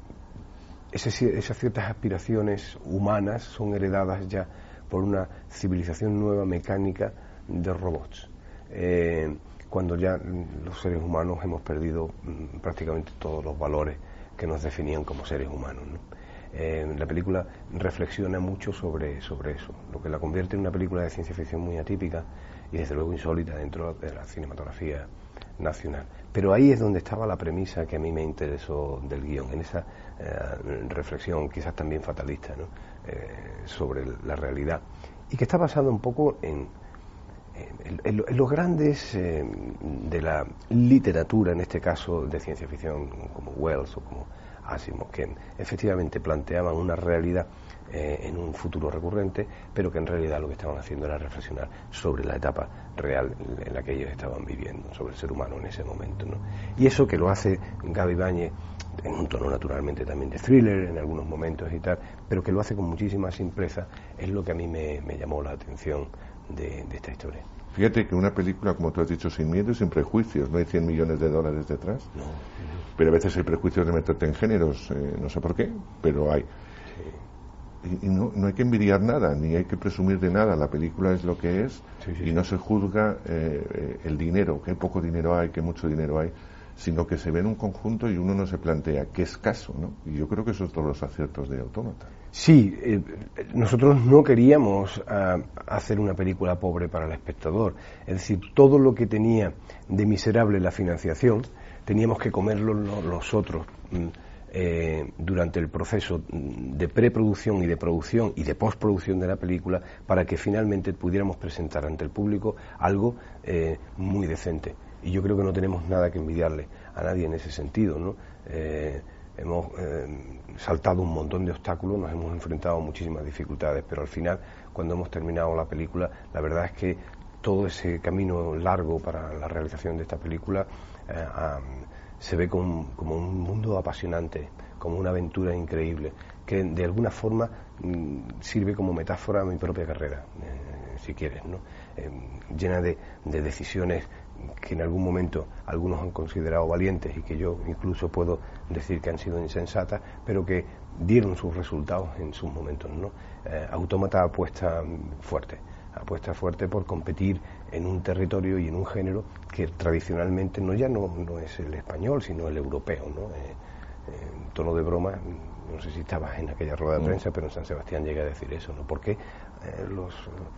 I: ese, esas ciertas aspiraciones humanas son heredadas ya por una civilización nueva mecánica de robots. Eh, cuando ya los seres humanos hemos perdido mm, prácticamente todos los valores que nos definían como seres humanos, ¿no? Eh, la película reflexiona mucho sobre, sobre eso, lo que la convierte en una película de ciencia ficción muy atípica y desde luego insólita dentro de la cinematografía nacional. Pero ahí es donde estaba la premisa que a mí me interesó del guión, en esa eh, reflexión quizás también fatalista, ¿no? eh, sobre la realidad, y que está basada un poco en En, en, en los grandes eh, de la literatura, en este caso de ciencia ficción, como Wells o como Asimov, que efectivamente planteaban una realidad eh, en un futuro recurrente, pero que en realidad lo que estaban haciendo era reflexionar sobre la etapa real en la que ellos estaban viviendo, sobre el ser humano en ese momento, ¿no? Y eso que lo hace Gaby Ibáñez en un tono naturalmente también de thriller en algunos momentos y tal, pero que lo hace con muchísima simpleza, es lo que a mí me, me llamó la atención De, de esta historia.
A: Fíjate que una película, como tú has dicho, sin miedo y sin prejuicios, no hay cien millones de dólares detrás,
I: no, no.
A: Pero a veces hay prejuicios de meterte en géneros, eh, no sé por qué, pero hay. Sí. Y, y no, no hay que envidiar nada, ni hay que presumir de nada, la película es lo que es, sí, sí, y no se juzga eh, el dinero, que poco dinero hay, que mucho dinero hay, sino que se ve en un conjunto y uno no se plantea qué escaso, ¿no? Y yo creo que esos son todos los aciertos de Autómata.
I: Sí, eh, nosotros no queríamos uh, hacer una película pobre para el espectador, es decir, todo lo que tenía de miserable la financiación teníamos que comerlo nosotros eh, durante el proceso de preproducción y de producción y de postproducción de la película, para que finalmente pudiéramos presentar ante el público algo eh, muy decente. Y yo creo que no tenemos nada que envidiarle a nadie en ese sentido, ¿no? Eh, hemos eh, saltado un montón de obstáculos, nos hemos enfrentado a muchísimas dificultades, pero al final, cuando hemos terminado la película, la verdad es que todo ese camino largo para la realización de esta película eh, ha, se ve como, como un mundo apasionante, como una aventura increíble, que de alguna forma mmm, sirve como metáfora a mi propia carrera, eh, si quieres, ¿no? Eh, llena de, de decisiones que en algún momento algunos han considerado valientes y que yo incluso puedo decir que han sido insensatas, pero que dieron sus resultados en sus momentos, ¿no? Eh, Autómata apuesta fuerte, apuesta fuerte por competir en un territorio y en un género que tradicionalmente no ya no, no es el español, sino el europeo, ¿no? Eh, en tono de broma, no sé si estabas en aquella rueda de prensa, pero en San Sebastián llegué a decir eso, ¿no? Porque eh, los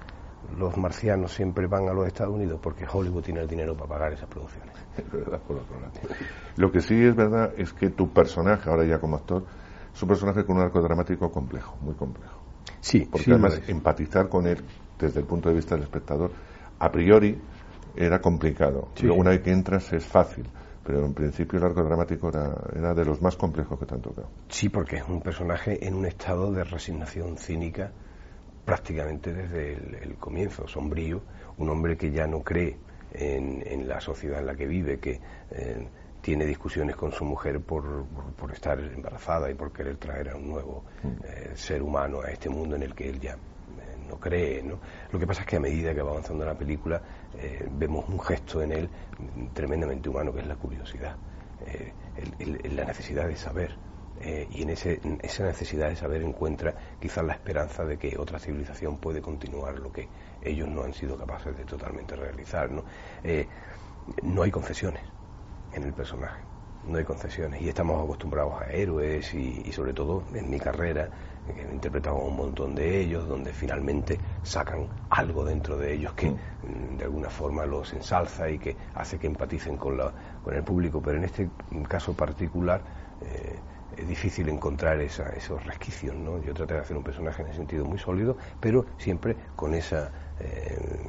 I: los marcianos siempre van a los Estados Unidos porque Hollywood tiene el dinero para pagar esas producciones.
A: Es verdad, por otro lado. Lo que sí es verdad es que tu personaje, ahora ya como actor, es un personaje con un arco dramático complejo, muy complejo.
I: Sí,
A: porque
I: sí,
A: además empatizar con él desde el punto de vista del espectador a priori era complicado.
I: Sí.
A: Luego una vez que entras es fácil, pero en principio el arco dramático era, era de los más complejos que te han tocado.
I: Sí, porque es un personaje en un estado de resignación cínica prácticamente desde el, el comienzo, sombrío, un hombre que ya no cree en, en la sociedad en la que vive, que eh, tiene discusiones con su mujer por, por, por estar embarazada y por querer traer a un nuevo eh, ser humano a este mundo en el que él ya eh, no cree, ¿no? Lo que pasa es que a medida que va avanzando la película eh, vemos un gesto en él tremendamente humano, que es la curiosidad, eh, el, el, la necesidad de saber. Eh, y en ese, en esa necesidad de saber encuentra quizás la esperanza de que otra civilización puede continuar lo que ellos no han sido capaces de totalmente realizar, ¿no? Eh, no hay concesiones en el personaje, no hay concesiones, y estamos acostumbrados a héroes y, y sobre todo en mi carrera que he interpretado a un montón de ellos donde finalmente sacan algo dentro de ellos que mm. de alguna forma los ensalza y que hace que empaticen con, la, con el público, pero en este caso particular eh, es difícil encontrar esa, esos resquicios, ¿no? Yo traté de hacer un personaje en ese sentido muy sólido, pero siempre con esa, eh,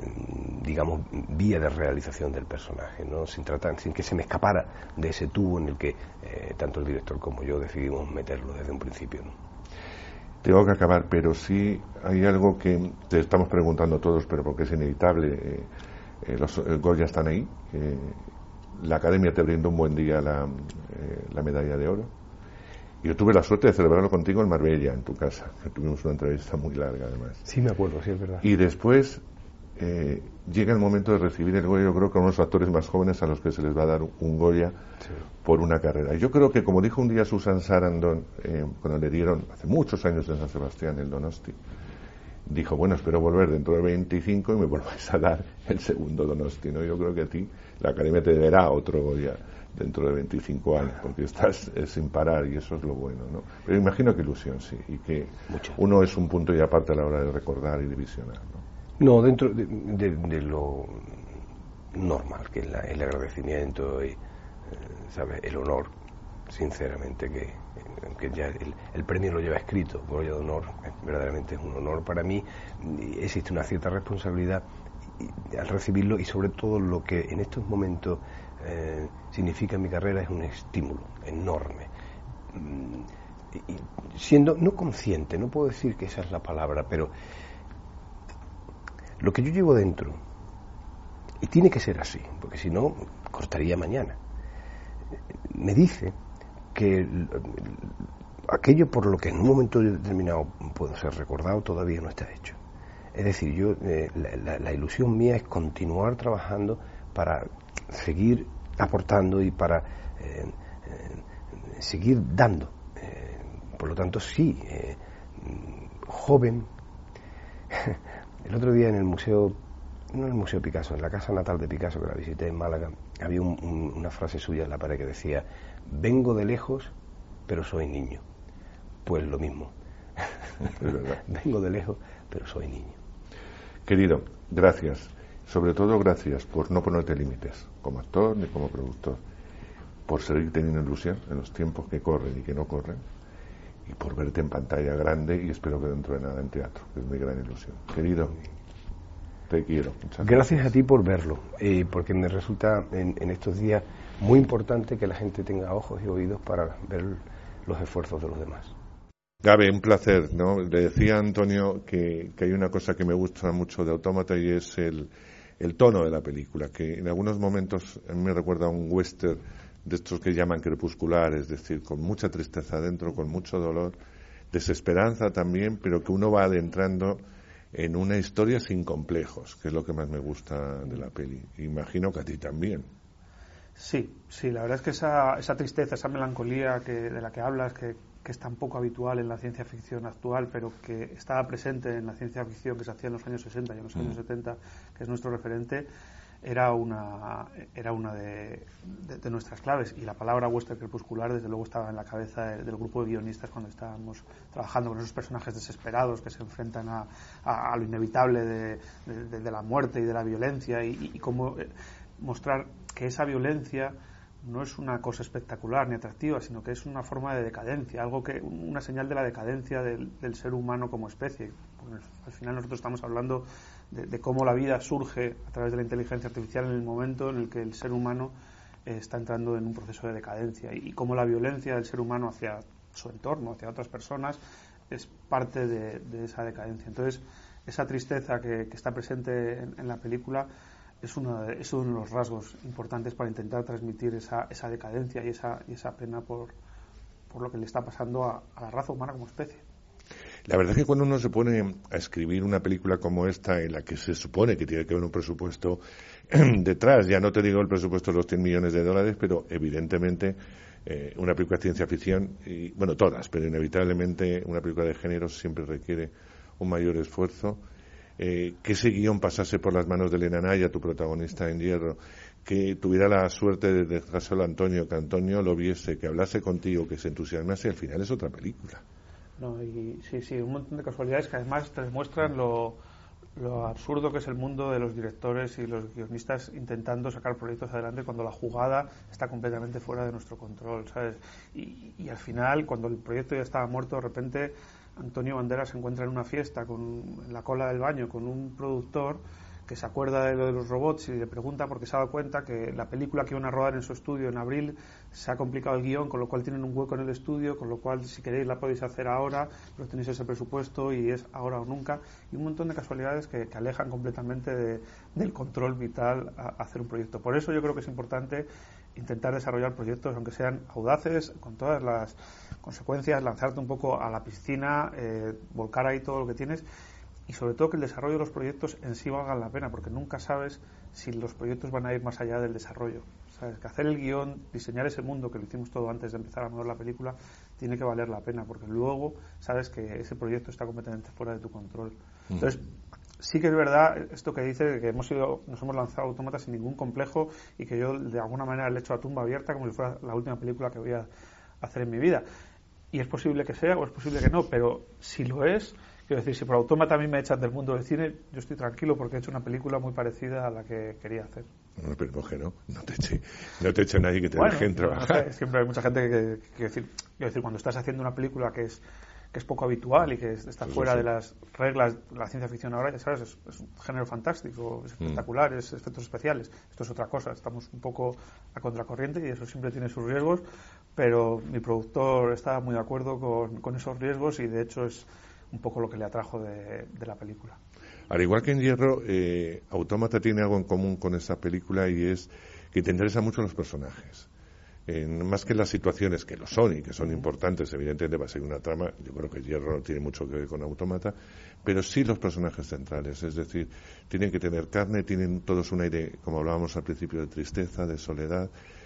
I: digamos, vía de realización del personaje, ¿no? Sin tratar, sin que se me escapara de ese tubo en el que eh, tanto el director como yo decidimos meterlo desde un principio, ¿no?
A: Tengo que acabar, pero sí hay algo que te estamos preguntando todos, pero porque es inevitable. Eh, eh, los eh, Goya están ahí. Eh, la Academia te brindó un buen día la, eh, la medalla de oro. Yo tuve la suerte de celebrarlo contigo en Marbella, en tu casa. Tuvimos una entrevista muy larga, además.
I: Sí, me acuerdo, sí, es verdad.
A: Y después eh, llega el momento de recibir el Goya, yo creo que a unos actores más jóvenes a los que se les va a dar un Goya sí. por una carrera. Yo creo que, como dijo un día Susan Sarandon, eh, cuando le dieron, hace muchos años en San Sebastián, el Donosti, dijo, bueno, espero volver dentro de veinticinco y me volváis a dar el segundo Donosti, ¿no? Yo creo que a ti la Academia te dará otro Goya dentro de veinticinco años, porque estás eh, sin parar y eso es lo bueno, ¿no? Pero imagino que ilusión, sí, y que
I: Mucho.
A: Uno es un punto y aparte a la hora de recordar y de visionar, ¿no?
I: No, dentro de, de, de lo normal, que es la, el agradecimiento y, eh, ¿sabes?, el honor, sinceramente, que, que ya el, el premio lo lleva escrito, Goya de honor, verdaderamente es un honor para mí, y existe una cierta responsabilidad y, al recibirlo, y sobre todo lo que en estos momentos eh, significa en mi carrera es un estímulo enorme. Y, y siendo no consciente, no puedo decir que esa es la palabra, pero lo que yo llevo dentro, y tiene que ser así, porque si no, cortaría mañana, me dice que aquello por lo que en un momento determinado puedo ser recordado todavía no está hecho. Es decir, yo eh, la, la, la ilusión mía es continuar trabajando para seguir aportando y para eh, eh, seguir dando. Eh, por lo tanto, sí, eh, joven. El otro día en el museo, no en el Museo Picasso, en la casa natal de Picasso, que la visité en Málaga, había un, un, una frase suya en la pared que decía: vengo de lejos, pero soy niño. Pues lo mismo.
A: Es verdad.
I: Vengo de lejos, pero soy niño.
A: Querido, gracias. Sobre todo gracias por no ponerte límites, como actor ni como productor, por seguir teniendo ilusión en los tiempos que corren y que no corren, y por verte en pantalla grande y espero que dentro de nada en teatro, que es mi gran ilusión. Querido, te quiero. Muchas
I: gracias.
A: gracias
I: a ti por verlo, eh, porque me resulta en, en estos días muy importante que la gente tenga ojos y oídos para ver los esfuerzos de los demás.
A: Gabe, un placer, ¿no? Le decía a Antonio que, que hay una cosa que me gusta mucho de Autómata y es el, el tono de la película, que en algunos momentos a mí me recuerda a un western de estos que llaman crepuscular, es decir, con mucha tristeza dentro, con mucho dolor, desesperanza también, pero que uno va adentrando en una historia sin complejos, que es lo que más me gusta de la peli. Imagino que a ti también.
J: Sí, sí, la verdad es que esa, esa tristeza, esa melancolía que, de la que hablas, que, que es tan poco habitual en la ciencia ficción actual, pero que estaba presente en la ciencia ficción que se hacía en los años sesenta y en los años mm. setenta, que es nuestro referente, era una era una de, de, de nuestras claves. Y la palabra western crepuscular, desde luego, estaba en la cabeza de, del grupo de guionistas cuando estábamos trabajando con esos personajes desesperados que se enfrentan a, a, a lo inevitable de, de, de la muerte y de la violencia, y, y cómo eh, mostrar que esa violencia no es una cosa espectacular ni atractiva, sino que es una forma de decadencia, algo que una señal de la decadencia del, del ser humano como especie. Porque al final nosotros estamos hablando de, de cómo la vida surge a través de la inteligencia artificial en el momento en el que el ser humano eh, está entrando en un proceso de decadencia, y, y cómo la violencia del ser humano hacia su entorno, hacia otras personas, es parte de, de esa decadencia. Entonces, esa tristeza que, que está presente en, en la película es uno, de, es uno de los rasgos importantes para intentar transmitir esa, esa decadencia y esa, y esa pena por, por lo que le está pasando a, a la raza humana como especie.
A: La verdad es que cuando uno se pone a escribir una película como esta, en la que se supone que tiene que haber un presupuesto detrás, ya no te digo el presupuesto de los cien millones de dólares, pero evidentemente eh, una película de ciencia ficción, y bueno, todas, pero inevitablemente una película de género siempre requiere un mayor esfuerzo. Eh, que ese guión pasase por las manos de Elena Naya, tu protagonista en Hierro, que tuviera la suerte de dejárselo a Antonio, que Antonio lo viese, que hablase contigo, que se entusiasmase, al final es otra película.
J: No, y sí, sí, un montón de casualidades que además te demuestran lo, lo absurdo que es el mundo de los directores y los guionistas intentando sacar proyectos adelante cuando la jugada está completamente fuera de nuestro control, ¿sabes? Y, y al final, cuando el proyecto ya estaba muerto, de repente Antonio Banderas se encuentra en una fiesta con, en la cola del baño con un productor que se acuerda de lo de los robots y le pregunta porque se ha dado cuenta que la película que iban a rodar en su estudio en abril se ha complicado el guión, con lo cual tienen un hueco en el estudio, con lo cual si queréis la podéis hacer ahora, pero tenéis ese presupuesto y es ahora o nunca, y un montón de casualidades que, que alejan completamente de, del control vital a, a hacer un proyecto. Por eso yo creo que es importante intentar desarrollar proyectos, aunque sean audaces, con todas las consecuencias, lanzarte un poco a la piscina, eh, volcar ahí todo lo que tienes, y sobre todo que el desarrollo de los proyectos en sí valgan la pena, porque nunca sabes si los proyectos van a ir más allá del desarrollo. ¿Sabes? Que hacer el guión, diseñar ese mundo, que lo hicimos todo antes de empezar a mover la película, tiene que valer la pena, porque luego sabes que ese proyecto está completamente fuera de tu control. Entonces, sí que es verdad esto que dice, que hemos ido, nos hemos lanzado Autómata sin ningún complejo, y que yo de alguna manera le he hecho a tumba abierta como si fuera la última película que voy a hacer en mi vida. Y es posible que sea o es posible que no, pero si lo es, quiero decir, si por Autómata a mí me echan del mundo del cine, yo estoy tranquilo porque he hecho una película muy parecida a la que quería hacer.
A: No, pero coge, ¿no? No te eche, no te eche nadie que te
J: bueno,
A: dejen trabajar.
J: No sé, siempre hay mucha gente que, que, que decir, quiero decir, cuando estás haciendo una película que es que es poco habitual y que está pues fuera sí. de las reglas de la ciencia ficción ahora, ya sabes, es, es un género fantástico, es espectacular, mm. es efectos especiales. Esto es otra cosa, estamos un poco a contracorriente y eso siempre tiene sus riesgos, pero mi productor está muy de acuerdo con, con esos riesgos y de hecho es un poco lo que le atrajo de, de la película.
A: Al igual que en Hierro, eh, Autómata tiene algo en común con esta película y es que te interesan mucho los personajes. Eh, más que las situaciones, que lo son y que son importantes, evidentemente va a ser una trama, yo creo que Hierro no tiene mucho que ver con Autómata, pero sí los personajes centrales, es decir, tienen que tener carne, tienen todos un aire, como hablábamos al principio, de tristeza, de soledad,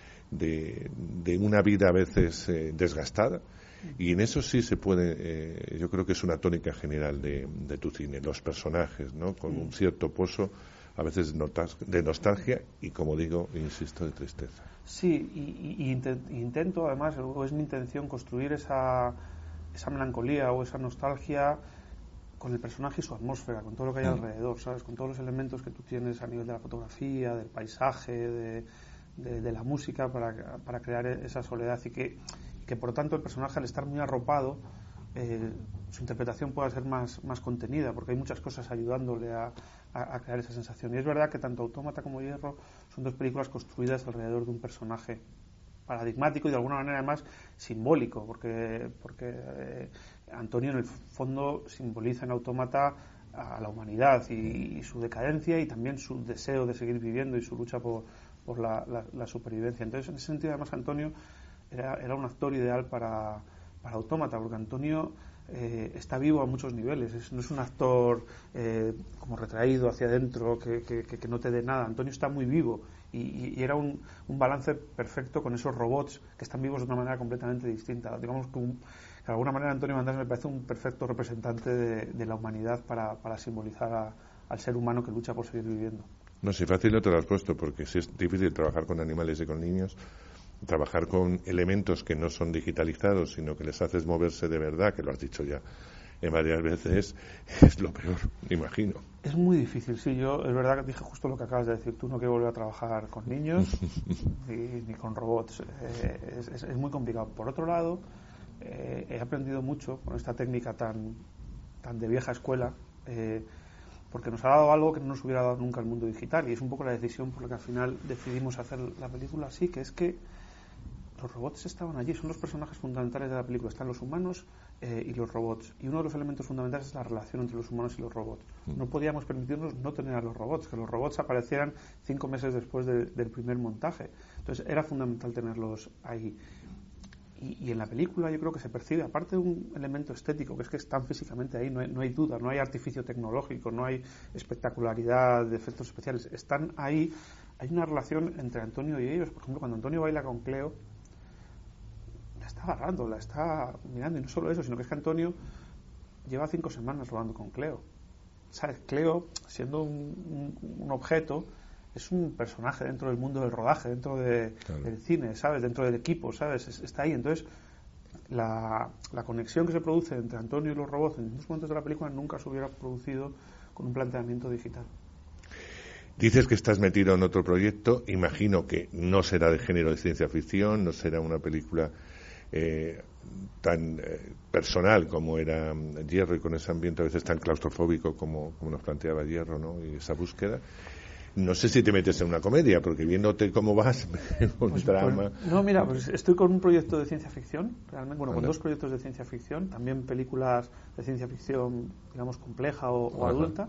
A: de, de una vida a veces eh, desgastada, y en eso sí se puede, eh, yo creo que es una tónica general de, de tu cine, los personajes, ¿no? Con un cierto pozo a veces de nostalgia y, como digo, insisto, de tristeza.
J: Sí, y, y, y intento, además, o es mi intención, construir esa, esa melancolía o esa nostalgia con el personaje y su atmósfera, con todo lo que hay mm. alrededor, ¿sabes? Con todos los elementos que tú tienes a nivel de la fotografía, del paisaje, de, de, de la música, para, para crear esa soledad y que, que, por tanto, el personaje, al estar muy arropado, eh, su interpretación pueda ser más, más contenida, porque hay muchas cosas ayudándole a, a, a crear esa sensación. Y es verdad que tanto Autómata como Hierro son dos películas construidas alrededor de un personaje paradigmático y de alguna manera además simbólico, porque, porque eh, Antonio en el fondo simboliza en Autómata a la humanidad y, y su decadencia y también su deseo de seguir viviendo y su lucha por, por la, la, la supervivencia. Entonces, en ese sentido, además, Antonio era, era un actor ideal para, para Autómata, porque Antonio eh, está vivo a muchos niveles. Es, no es un actor eh, como retraído hacia adentro, que, que, que no te dé nada. Antonio está muy vivo y, y era un, un balance perfecto con esos robots que están vivos de una manera completamente distinta. Digamos que, un, que de alguna manera Antonio Banderas me parece un perfecto representante de, de la humanidad para, para simbolizar a, al ser humano que lucha por seguir viviendo.
A: No, si fácil no te lo has puesto, porque si es difícil trabajar con animales y con niños, trabajar con elementos que no son digitalizados, sino que les haces moverse de verdad, que lo has dicho ya en varias veces, es lo peor, imagino.
J: Es muy difícil, sí. Yo, es verdad que dije justo lo que acabas de decir. Tú no quiero volver a trabajar con niños ni, ni con robots. Eh, es, es, es muy complicado. Por otro lado, eh, he aprendido mucho con esta técnica tan, tan de vieja escuela, eh, porque nos ha dado algo que no nos hubiera dado nunca el mundo digital, y es un poco la decisión por la que al final decidimos hacer la película así, que es que los robots estaban allí, son los personajes fundamentales de la película, están los humanos eh, y los robots, y uno de los elementos fundamentales es la relación entre los humanos y los robots. No podíamos permitirnos no tener a los robots, que los robots aparecieran cinco meses después de, del primer montaje. Entonces era fundamental tenerlos ahí. Y, y en la película yo creo que se percibe, aparte de un elemento estético, que es que están físicamente ahí, no hay, no hay duda, no hay artificio tecnológico, no hay espectacularidad de efectos especiales, están ahí. Hay una relación entre Antonio y ellos. Por ejemplo, cuando Antonio baila con Cleo, la está agarrando, la está mirando, y no solo eso, sino que es que Antonio lleva cinco semanas rodando con Cleo. ¿Sabes? Cleo, siendo un, un, un objeto, es un personaje dentro del mundo del rodaje, dentro de, claro. del cine, ¿sabes? Dentro del equipo, ¿sabes? Es, está ahí. Entonces, la, la conexión que se produce entre Antonio y los robots en muchos momentos de la película nunca se hubiera producido con un planteamiento digital.
A: Dices que estás metido en otro proyecto. Imagino que no será de género de ciencia ficción, no será una película eh, tan eh, personal como era Hierro, y con ese ambiente a veces tan claustrofóbico como, como nos planteaba Hierro, ¿no? Y esa búsqueda. No sé si te metes en una comedia, porque viéndote cómo vas, con
J: pues,
A: drama...
J: Pues, no, mira, pues estoy con un proyecto de ciencia ficción, realmente, bueno, con dos proyectos de ciencia ficción, también películas de ciencia ficción, digamos, compleja o, o adulta.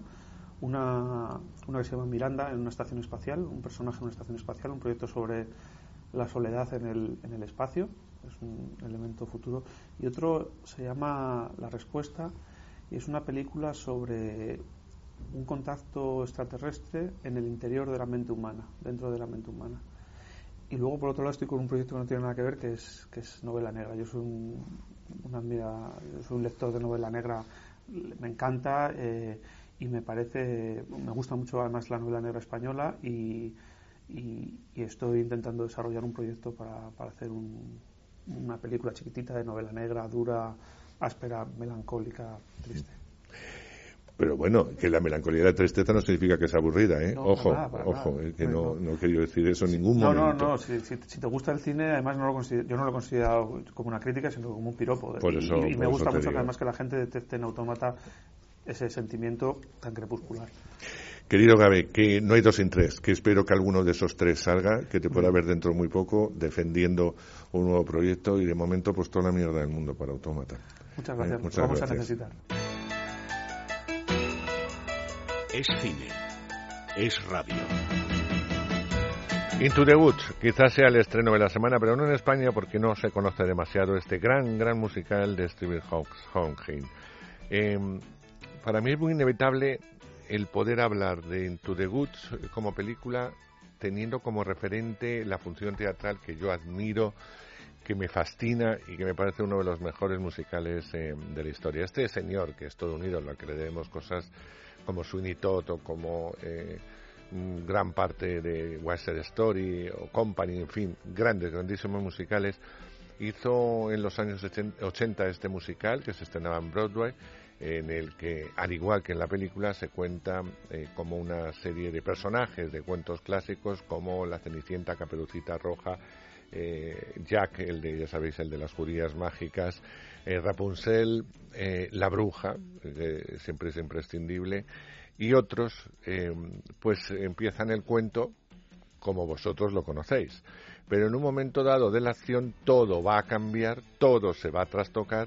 J: Una, una que se llama Miranda, en una estación espacial, un personaje en una estación espacial, un proyecto sobre la soledad en el, en el espacio, es un elemento futuro. Y otro se llama La Respuesta, y es una película sobre un contacto extraterrestre en el interior de la mente humana, dentro de la mente humana. Y luego, por otro lado, estoy con un proyecto que no tiene nada que ver, que es, que es novela negra. Yo soy un, una, mira, yo soy un lector de novela negra, me encanta, eh, y me parece, me gusta mucho además la novela negra española, y, y, y estoy intentando desarrollar un proyecto para, para hacer un, una película chiquitita de novela negra, dura, áspera, melancólica, triste.
A: Pero bueno, que la melancolía y la tristeza no significa que sea aburrida, ¿eh?
J: No,
A: ojo,
J: para nada, para
A: ojo,
J: nada.
A: Eh, que no, no he querido decir eso en ningún
J: no,
A: momento.
J: No, no, si, si, si te gusta el cine, además no lo considero, yo no lo he considerado como una crítica, sino como un piropo.
A: Por
J: y,
A: eso,
J: y, y
A: por
J: me gusta
A: eso
J: mucho
A: digo.
J: que además que la gente detecte en Autómata ese sentimiento tan crepuscular.
A: Querido Gabe, que no hay dos sin tres, que espero que alguno de esos tres salga, que te pueda ver dentro de muy poco defendiendo un nuevo proyecto, y de momento pues toda la mierda del mundo para Autómata.
J: Muchas gracias,
A: eh, muchas
J: vamos
A: gracias.
J: a necesitar.
C: Es cine, es radio.
A: Into the Woods, quizás sea el estreno de la semana, pero no en España porque no se conoce demasiado este gran, gran musical de Stephen Hawking. Eh, para mí es muy inevitable el poder hablar de Into the Woods como película teniendo como referente la función teatral que yo admiro, que me fascina y que me parece uno de los mejores musicales eh, de la historia. Este señor, que es todo un ídolo, al que le debemos cosas como Sweeney Todd o como eh, gran parte de West Side Story o Company, en fin, grandes, grandísimos musicales, hizo en los años ochenta este musical que se estrenaba en Broadway, en el que, al igual que en la película, se cuenta eh, como una serie de personajes de cuentos clásicos como la Cenicienta, Caperucita Roja, eh, Jack, el de, ya sabéis, el de las judías mágicas, eh, Rapunzel, eh, la bruja, que siempre es imprescindible, y otros, eh, pues empiezan el cuento como vosotros lo conocéis. Pero en un momento dado de la acción todo va a cambiar, todo se va a trastocar,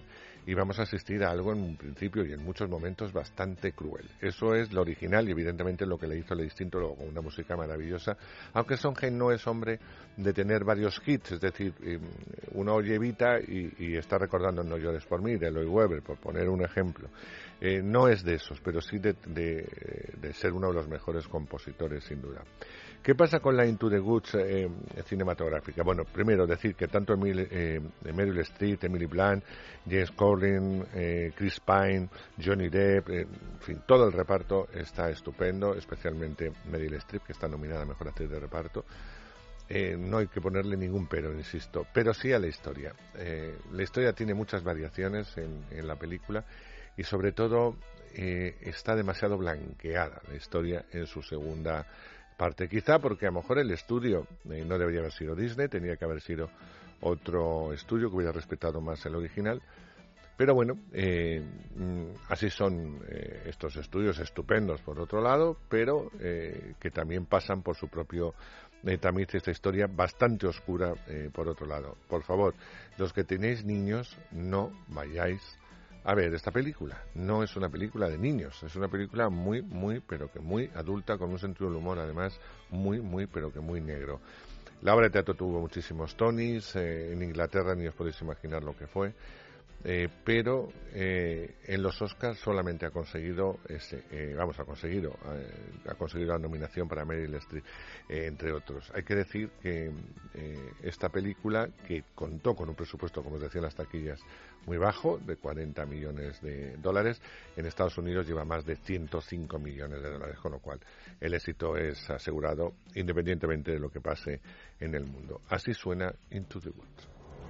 A: y vamos a asistir a algo en un principio y en muchos momentos bastante cruel. Eso es lo original y evidentemente lo que le hizo le distinto, luego con una música maravillosa, aunque Sondheim no es hombre de tener varios hits, es decir, uno oye Evita y, y está recordando No llores por mí, de Eloy Weber, por poner un ejemplo. Eh, no es de esos, pero sí de, de, de ser uno de los mejores compositores, sin duda. ¿Qué pasa con la Into the Woods eh, cinematográfica? Bueno, primero decir que tanto Emil, eh, Meryl Streep, Emily Blunt, James Corden, eh, Chris Pine, Johnny Depp, eh, en fin, todo el reparto está estupendo, especialmente Meryl Streep, que está nominada a Mejor Actriz de Reparto. Eh, no hay que ponerle ningún pero, insisto, pero sí a la historia. Eh, la historia tiene muchas variaciones en, en la película y sobre todo eh, está demasiado blanqueada la historia en su segunda parte, quizá porque a lo mejor el estudio eh, no debería haber sido Disney, tenía que haber sido otro estudio que hubiera respetado más el original, pero bueno, eh, así son eh, estos estudios estupendos por otro lado, pero eh, que también pasan por su propio eh, tamiz, esta historia bastante oscura eh, por otro lado. Por favor, los que tenéis niños, no vayáis a ver esta película. No es una película de niños, es una película muy, muy, pero que muy adulta, con un sentido del humor además muy, muy, pero que muy negro. La obra de teatro tuvo muchísimos Tonys, eh, en Inglaterra ni os podéis imaginar lo que fue, eh, pero eh, en los Oscars solamente ha conseguido, ese, eh, vamos, ha conseguido, eh, ha conseguido la nominación para Meryl Streep, eh, entre otros. Hay que decir que eh, esta película, que contó con un presupuesto, como os decía en las taquillas, muy bajo, de cuarenta millones de dólares, en Estados Unidos lleva más de ciento cinco millones de dólares, con lo cual el éxito es asegurado independientemente de lo que pase en el mundo. Así suena Into the Woods.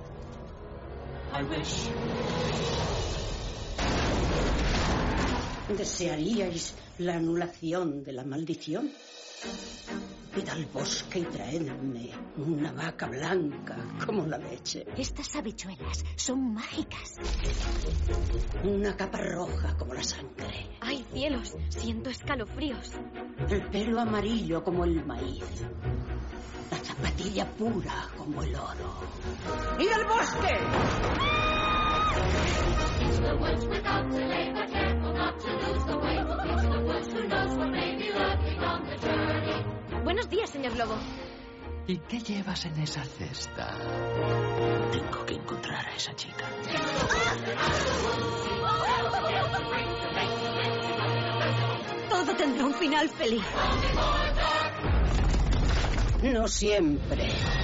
K: I wish. ¿Desearíais la anulación de la maldición? Id al bosque y traedme una vaca blanca como la leche.
L: Estas habichuelas son mágicas.
K: Una capa roja como la sangre.
L: ¡Ay, cielos! Siento escalofríos.
K: El pelo amarillo como el maíz. La zapatilla pura como el oro. ¡Ir al bosque!
L: Buenos días, señor Lobo.
M: ¿Y qué llevas en esa cesta?
F: Tengo que encontrar a esa chica.
K: Todo tendrá un final feliz. No siempre.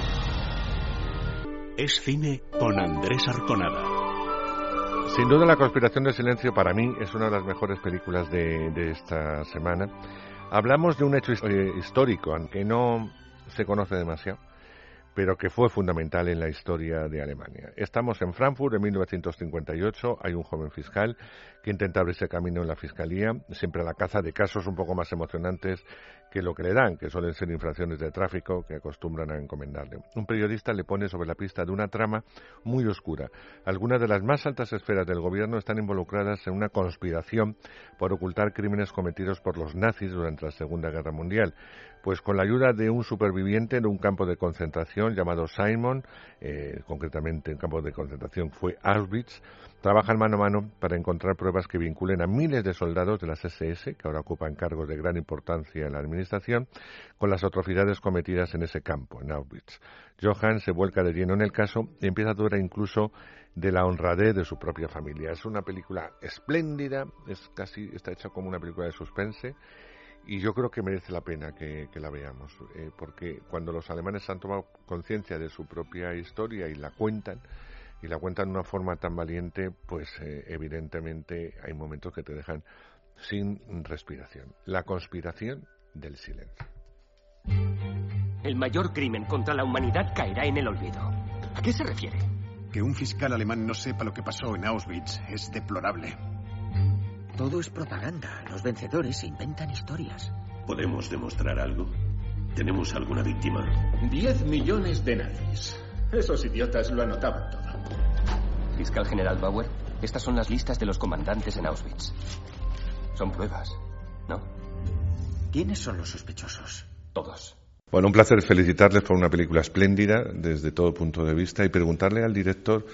C: Es cine con Andrés Arconada.
A: Sin duda, La conspiración del silencio para mí es una de las mejores películas de, de esta semana. Hablamos de un hecho histórico, aunque no se conoce demasiado, pero que fue fundamental en la historia de Alemania. Estamos en Frankfurt en mil novecientos cincuenta y ocho, hay un joven fiscal que intenta abrirse camino en la fiscalía, siempre a la caza de casos un poco más emocionantes que lo que le dan, que suelen ser infracciones de tráfico que acostumbran a encomendarle. Un periodista le pone sobre la pista de una trama muy oscura. Algunas de las más altas esferas del gobierno están involucradas en una conspiración por ocultar crímenes cometidos por los nazis durante la Segunda Guerra Mundial. Pues con la ayuda de un superviviente en un campo de concentración llamado Simon, eh, concretamente el campo de concentración fue Auschwitz, trabajan mano a mano para encontrar pruebas que vinculen a miles de soldados de las ese ese, que ahora ocupan cargos de gran importancia en la administración, con las atrocidades cometidas en ese campo, en Auschwitz. Johann se vuelca de lleno en el caso y empieza a dudar incluso de la honradez de su propia familia. Es una película espléndida, es casi está hecha como una película de suspense, y yo creo que merece la pena que, que la veamos, eh, porque cuando los alemanes han tomado conciencia de su propia historia y la cuentan, y la cuentan de una forma tan valiente, pues eh, evidentemente hay momentos que te dejan sin respiración. La conspiración del silencio.
F: El mayor crimen contra la humanidad caerá en el olvido. ¿A qué se refiere?
N: Que un fiscal alemán no sepa lo que pasó en Auschwitz es deplorable.
M: Todo es propaganda. Los vencedores inventan historias.
C: ¿Podemos demostrar algo? ¿Tenemos alguna víctima?
O: Diez millones de nazis. Esos idiotas lo anotaban todo.
F: Fiscal General Bauer, estas son las listas de los comandantes en Auschwitz. Son pruebas, ¿no?
M: ¿Quiénes son los sospechosos?
F: Todos.
A: Bueno, un placer felicitarles por una película espléndida desde todo punto de vista y preguntarle al director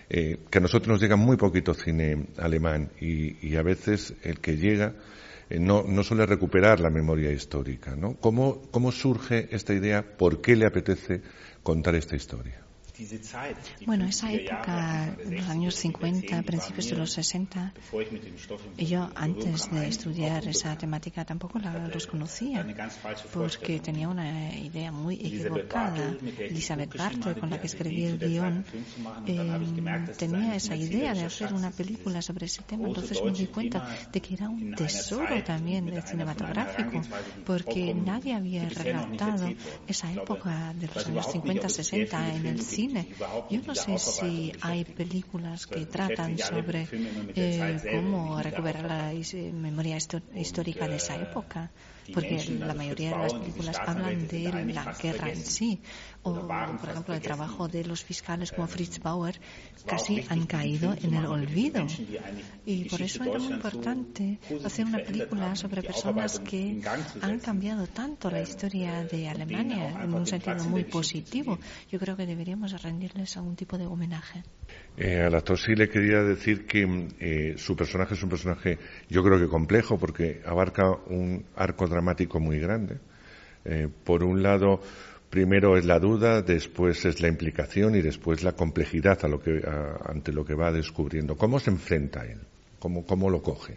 A: eh, que a nosotros nos llega muy poquito cine alemán y, y a veces el que llega eh, no, no suele recuperar la memoria histórica, ¿no? ¿Cómo, ¿Cómo surge esta idea? ¿Por qué le apetece contar esta historia?
P: Bueno, esa época, los años cincuenta, principios de los sesenta, yo antes de estudiar esa temática tampoco la, los conocía, porque tenía una idea muy equivocada. Elizabeth Bartel, con la que escribí el guión, eh, tenía esa idea de hacer una película sobre ese tema, entonces me di cuenta de que era un tesoro también cinematográfico, porque nadie había relatado esa época de los años cincuenta, sesenta en el cine. Yo no sé si hay películas que tratan sobre eh, cómo recuperar la memoria histórica de esa época, porque la mayoría de las películas hablan de la guerra en sí, o por ejemplo el trabajo de los fiscales como Fritz Bauer casi han caído en el olvido, y por eso era muy importante hacer una película sobre personas que han cambiado tanto la historia de Alemania en un sentido muy positivo. Yo creo que deberíamos rendirles algún tipo de homenaje.
A: Eh, al actor sí le quería decir que eh, su personaje es un personaje, yo creo que complejo, porque abarca un arco dramático muy grande. Eh, por un lado, primero es la duda, después es la implicación y después la complejidad a lo que, a, ante lo que va descubriendo. ¿Cómo se enfrenta a él? ¿Cómo, cómo lo coge?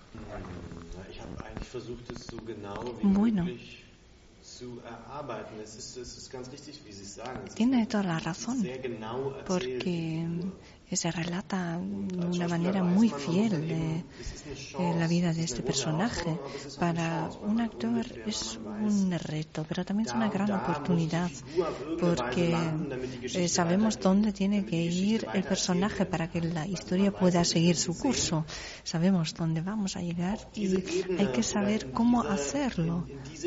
P: Bueno, tiene toda la razón, porque se relata de una manera muy fiel de, de la vida de este personaje. Para un actor es un reto, pero también es una gran oportunidad, porque eh, sabemos dónde tiene que ir el personaje para que la historia pueda seguir su curso. Sabemos dónde vamos a llegar y hay que saber cómo hacerlo.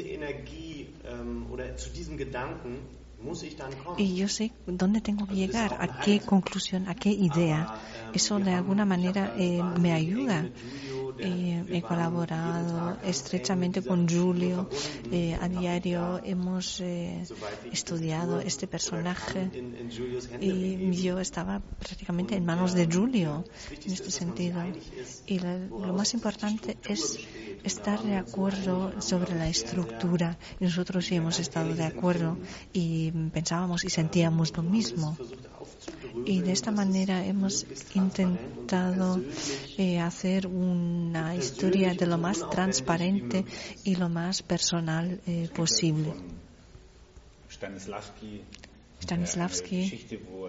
P: Y yo sé dónde tengo que llegar, a qué conclusión, a qué idea. Eso de alguna manera eh, me ayuda. Eh, he colaborado estrechamente con Giulio. Eh, a diario hemos eh, estudiado este personaje y yo estaba prácticamente en manos de Giulio en este sentido. Y la, lo más importante es estar de acuerdo sobre la estructura. Y nosotros sí hemos estado de acuerdo y pensábamos y sentíamos lo mismo. Y de esta manera hemos intentado eh, hacer una historia de lo más transparente y lo más personal eh, posible. Stanislavski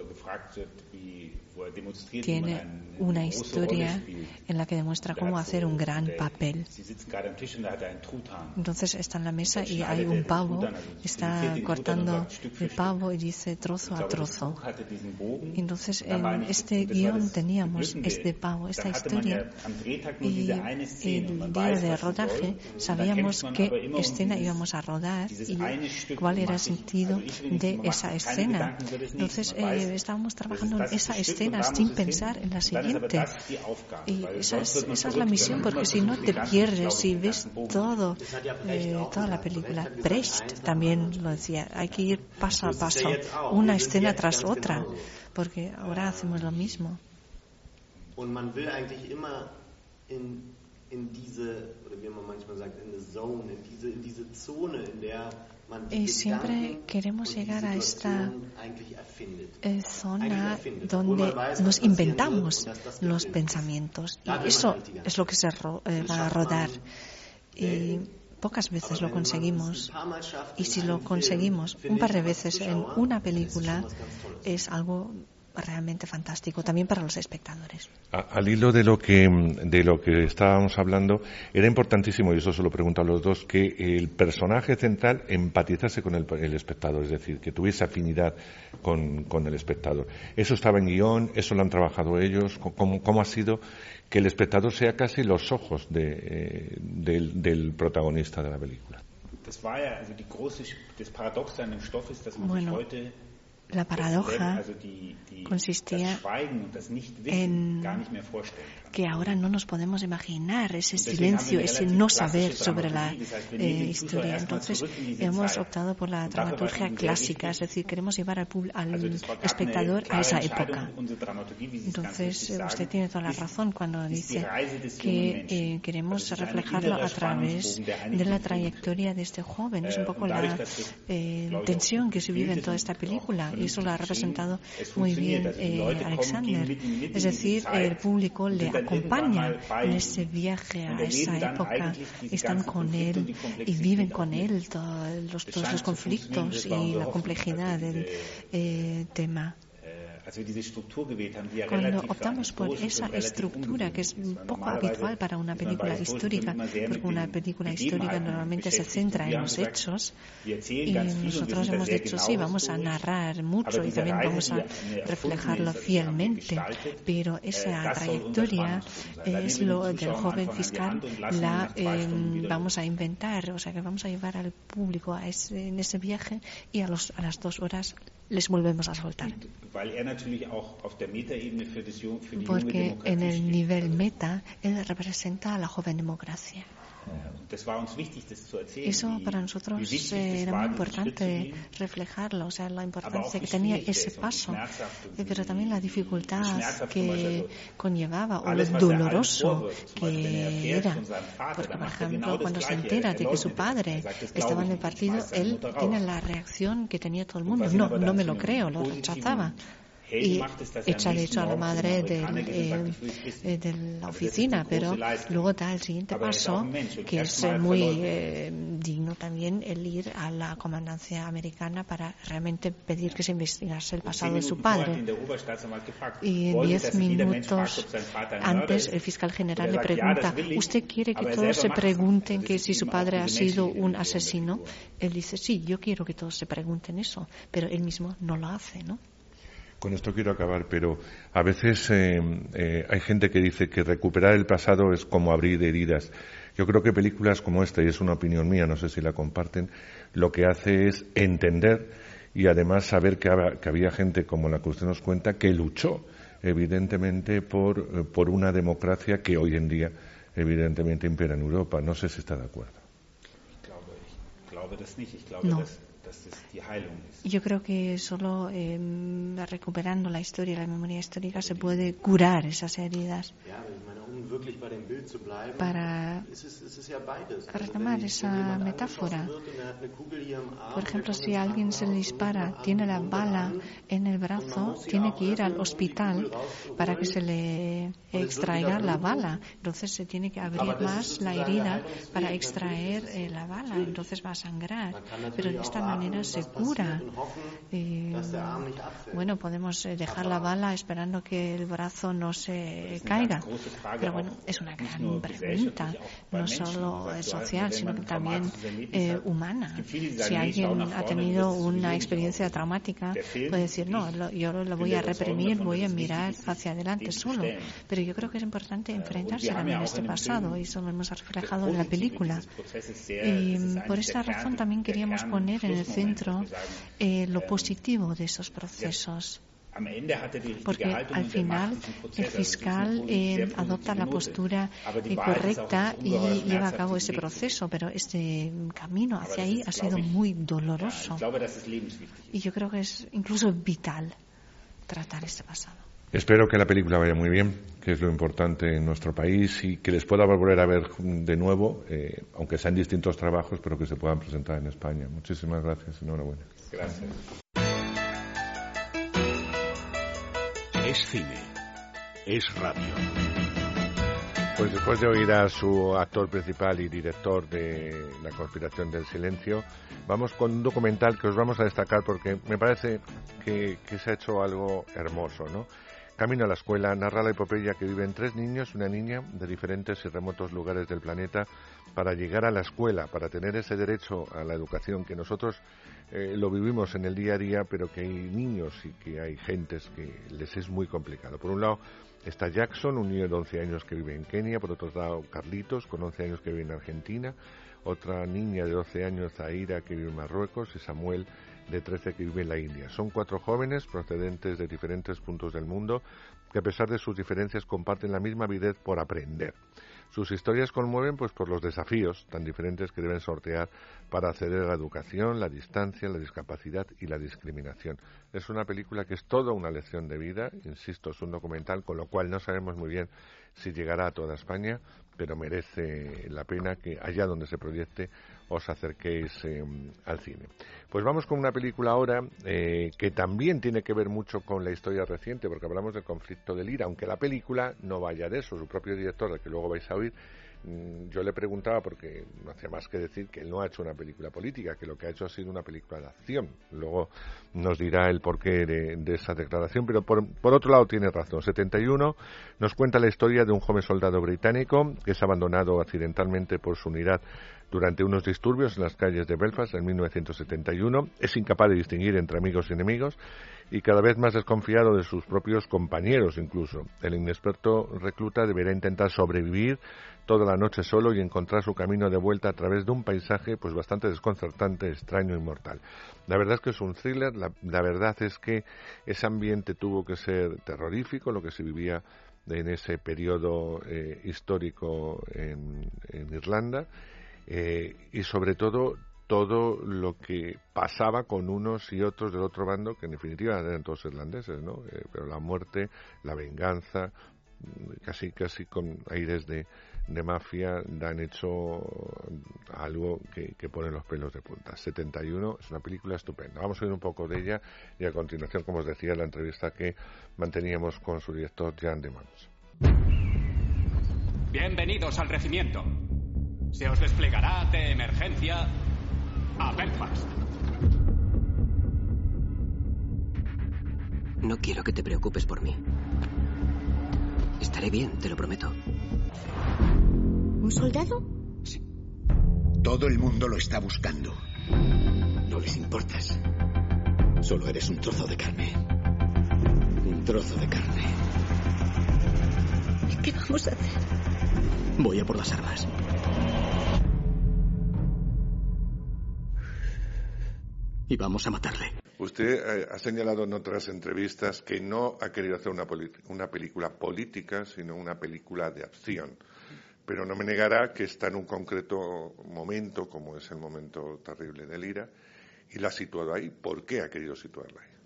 P: tiene una historia en la que demuestra cómo hacer un gran papel. Entonces está en la mesa y hay un pavo, está cortando el pavo y dice trozo a trozo. Entonces en este guión teníamos este pavo, esta historia, y el día de rodaje sabíamos qué escena íbamos a rodar y cuál era el sentido de esa escena. Entonces eh, estábamos trabajando en esa escena sin pensar en la siguiente. Y esa es, esa es la misión, porque si no te pierdes, si ves todo, eh, toda la película. Brecht también lo decía, hay que ir paso a paso, una escena tras otra, porque ahora hacemos lo mismo. Y siempre queremos llegar a esta eh, zona donde nos inventamos los pensamientos. Y eso es lo que se ro- eh, va a rodar. Y pocas veces lo conseguimos. Y si lo conseguimos un par de veces en una película, es algo realmente fantástico también para los espectadores.
A: A, al hilo de lo que de lo que estábamos hablando, era importantísimo, y eso se lo pregunto a los dos, que el personaje central empatizase con el, el espectador, es decir, que tuviese afinidad con, con el espectador. Eso estaba en guión, eso lo han trabajado ellos. ¿Cómo, cómo ha sido que el espectador sea casi los ojos de, eh, del, del protagonista de la película?
P: Bueno, La paradoja consistía en que ahora no nos podemos imaginar ese silencio, ese no saber sobre la eh, historia. Entonces hemos optado por la dramaturgia clásica, es decir, queremos llevar al, al espectador a esa época. Entonces usted tiene toda la razón cuando dice que eh, queremos reflejarlo a través de la trayectoria de este joven. Es un poco la eh, tensión que se vive en toda esta película, y eso lo ha representado muy bien eh, Alexander. Es decir, el público le acompaña en ese viaje a esa época, están con él y viven con él todo, los, todos los conflictos y la complejidad del eh, tema. Cuando optamos por esa estructura, que es un poco habitual para una película histórica, porque una película histórica normalmente se centra en los hechos, y nosotros hemos dicho, sí, vamos a narrar mucho y también vamos a reflejarlo fielmente, pero esa trayectoria es lo del joven fiscal, la eh, vamos a inventar, o sea que vamos a llevar al público a ese, en ese viaje, y a, los, a las dos horas les volvemos a soltar. Porque en el nivel meta, él representa a la joven democracia. Eso para nosotros era muy importante reflejarlo, o sea, la importancia que tenía ese paso, pero también la dificultad que conllevaba, o lo doloroso que era. Porque, por ejemplo, cuando se entera de que su padre estaba en el partido, él tiene la reacción que tenía todo el mundo. No, no me lo creo, lo rechazaba. Y echa de hecho a la madre del, eh, eh, de la oficina, pero luego da el siguiente paso, que es muy eh, digno también, el ir a la comandancia americana para realmente pedir que se investigase el pasado de su padre. Y en diez minutos antes el fiscal general le pregunta, ¿usted quiere que todos se pregunten que si su padre ha sido un asesino? Él dice, sí, yo quiero que todos se pregunten eso, pero él mismo no lo hace, ¿no?
A: Con esto quiero acabar, pero a veces eh, eh, hay gente que dice que recuperar el pasado es como abrir heridas. Yo creo que películas como esta, y es una opinión mía, no sé si la comparten, lo que hace es entender y además saber que, hab- que había gente como la que usted nos cuenta que luchó evidentemente por, por una democracia que hoy en día evidentemente impera en Europa. No sé si está de acuerdo.
P: No. Yo creo que solo eh, recuperando la historia, la memoria histórica, se puede curar esas heridas. Para retomar esa metáfora, por ejemplo, si a alguien se le dispara, tiene la bala en el brazo, tiene que ir al hospital para que se le extraiga la bala. Entonces se tiene que abrir más la herida para extraer eh, la bala. Entonces va a sangrar. Pero de esta manera se cura. Eh, bueno, podemos dejar la bala esperando que el brazo no se caiga. Pero bueno, es una gran pregunta, no solo social, sino que también eh, humana. Si alguien ha tenido una experiencia traumática, puede decir, no, lo, yo lo voy a reprimir, voy a mirar hacia adelante solo. Pero yo creo que es importante enfrentarse también a este pasado, y eso lo hemos reflejado en la película. Y por esta razón también queríamos poner en el centro eh, lo positivo de esos procesos. Porque al final el fiscal eh, adopta la postura eh, correcta y lleva a cabo ese proceso, pero este camino hacia ahí ha sido muy doloroso. Y yo creo que es incluso vital tratar este pasado.
A: Espero que la película vaya muy bien, que es lo importante en nuestro país, y que les pueda volver a ver de nuevo, eh, aunque sean distintos trabajos, pero que se puedan presentar en España. Muchísimas gracias. Enhorabuena.
F: Gracias.
C: Es cine, es radio.
A: Pues después de oír a su actor principal y director de La conspiración del silencio, vamos con un documental que os vamos a destacar porque me parece que, que se ha hecho algo hermoso, ¿no? Camino a la escuela narra la epopeya que viven tres niños y una niña de diferentes y remotos lugares del planeta para llegar a la escuela, para tener ese derecho a la educación que nosotros eh, lo vivimos en el día a día, pero que hay niños y que hay gentes que les es muy complicado. Por un lado está Jackson, un niño de once años que vive en Kenia. Por otro lado, Carlitos, con once años, que vive en Argentina. Otra niña de doce años, Zaira, que vive en Marruecos. Y Samuel, de trece que vive en la India. Son cuatro jóvenes procedentes de diferentes puntos del mundo que a pesar de sus diferencias comparten la misma avidez por aprender. Sus historias conmueven pues por los desafíos tan diferentes que deben sortear para acceder a la educación, la distancia, la discapacidad y la discriminación. Es una película que es toda una lección de vida, insisto, es un documental, con lo cual no sabemos muy bien si llegará a toda España, pero merece la pena que allá donde se proyecte os acerquéis eh, al cine. Pues vamos con una película ahora eh, que también tiene que ver mucho con la historia reciente, porque hablamos del conflicto del IRA, aunque la película no vaya de eso. Su propio director, del que luego vais a oír, mmm, yo le preguntaba, porque no hacía más que decir que él no ha hecho una película política, que lo que ha hecho ha sido una película de acción. Luego nos dirá el porqué de, de esa declaración, pero por, por otro lado tiene razón. setenta y uno nos cuenta la historia de un joven soldado británico que es abandonado accidentalmente por su unidad durante unos disturbios en las calles de Belfast en mil novecientos setenta y uno. Es incapaz de distinguir entre amigos y enemigos y cada vez más desconfiado de sus propios compañeros incluso. El inexperto recluta deberá intentar sobrevivir toda la noche solo y encontrar su camino de vuelta a través de un paisaje pues bastante desconcertante, extraño y mortal. La verdad es que es un thriller, la, la verdad es que ese ambiente tuvo que ser terrorífico, lo que se vivía en ese periodo eh, histórico en, en Irlanda. Eh, y sobre todo todo lo que pasaba con unos y otros del otro bando, que en definitiva eran todos irlandeses, ¿no? Eh, pero la muerte, la venganza, casi casi con aires de, de mafia, han hecho algo que, que pone los pelos de punta. setenta y uno es una película estupenda. Vamos a oír un poco de ella y a continuación, como os decía, la entrevista que manteníamos con su director, Jan de Mans.
Q: Bienvenidos al regimiento. Se os desplegará de emergencia a Belfast.
M: No quiero que te preocupes por mí. Estaré bien, te lo prometo.
L: ¿Un soldado?
N: Sí. Todo el mundo lo está buscando.
M: No les importas. Solo eres un trozo de carne. Un trozo de carne.
L: ¿Y qué vamos a hacer?
M: Voy a por las armas. Y vamos a matarle.
A: Usted eh, ha señalado en otras entrevistas que no ha querido hacer una, una película política, sino una película de acción. Pero no me negará que está en un concreto momento, como es el momento terrible del IRA, y la ha situado ahí. ¿Por qué ha querido situarla ahí?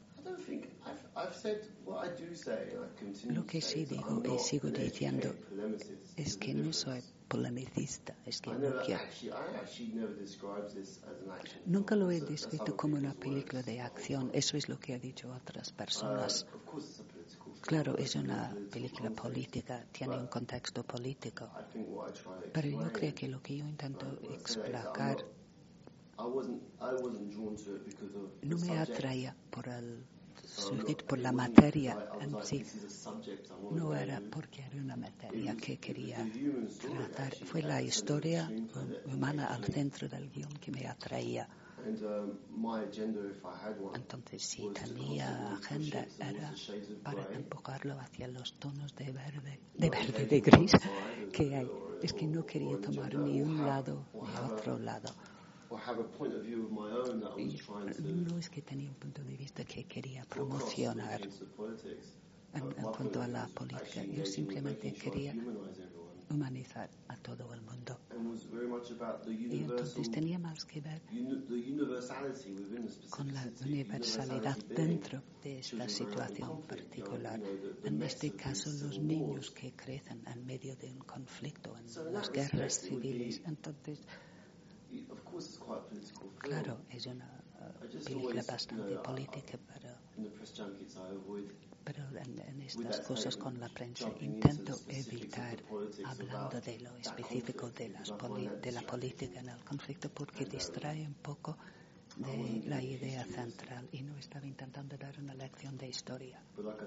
R: Lo que sí digo y sigo diciendo es que no soy polemicista, es que no quiero. Nunca lo he descrito como una película de acción, eso es lo que han dicho otras personas. Claro, es una película política, tiene un contexto político, pero yo creo que lo que yo intento explicar no me atraía por el sujeto, por la materia en sí. No era porque era una materia que quería tratar. Fue la historia humana al centro del guión que me atraía. Entonces, si tenía agenda, era para empujarlo hacia los tonos de verde, de verde, de gris que hay. Es que no quería tomar ni un lado ni otro lado. No es que tenía un punto de vista que quería promocionar en, en cuanto a la política. Yo simplemente quería humanizar a todo el mundo. Y entonces tenía más que ver con la universalidad dentro de esta situación particular. En este caso, los niños que crecen en medio de un conflicto, en las guerras civiles. Entonces, claro, es una uh, película bastante política, pero, pero en, en estas cosas con la prensa intento evitar hablando de lo específico de, las poli- de la política en el conflicto porque distrae un poco de la idea central y no estaba intentando dar una lección de historia.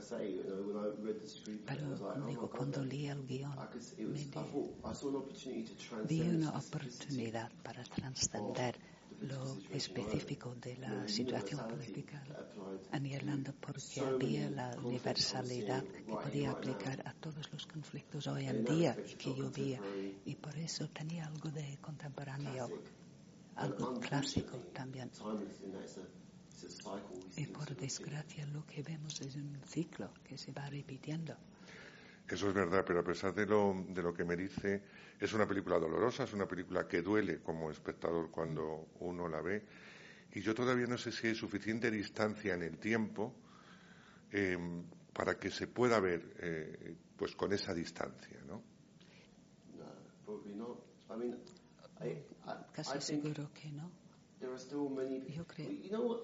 R: Pero digo, cuando leí el guión, me di, vi una oportunidad para trascender lo específico de la situación política en Irlanda porque había la universalidad que podía aplicar a todos los conflictos hoy en día y que yo veía y por eso tenía algo de contemporáneo, algo clásico también. Y por desgracia lo que vemos es un ciclo que se va repitiendo.
A: Eso es verdad, pero a pesar de lo, de lo que me dice, es una película dolorosa, es una película que duele como espectador cuando uno la ve. Y yo todavía no sé si hay suficiente distancia en el tiempo eh, para que se pueda ver eh, pues con esa distancia, ¿no?
R: Casi seguro que no. Yo creo.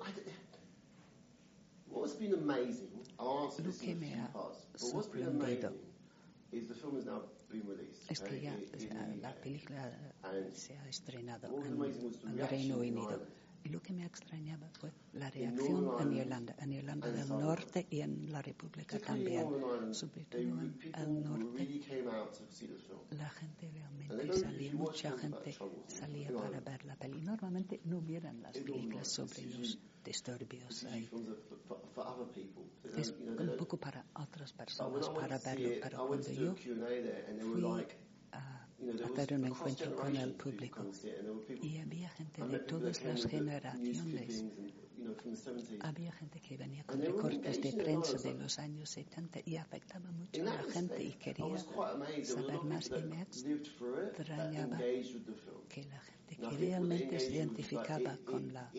R: Lo que me ha sorprendido es que ya la película se ha estrenado en el Reino Unido. Y lo que me extrañaba fue la reacción en Irlanda, en Irlanda del Norte y en la República también. Sobre todo en el norte, la gente realmente salía, mucha gente salía para ver la peli. Normalmente no miran las películas sobre los disturbios ahí. Es un poco para otras personas, para verlo, pero cuando yo fui a hacer un encuentro con el público y había gente de todas las generaciones, había gente que venía con recortes de prensa de los años setenta y afectaba mucho a la gente y quería saber más, y me extrañaba que la gente que realmente se identificaba con la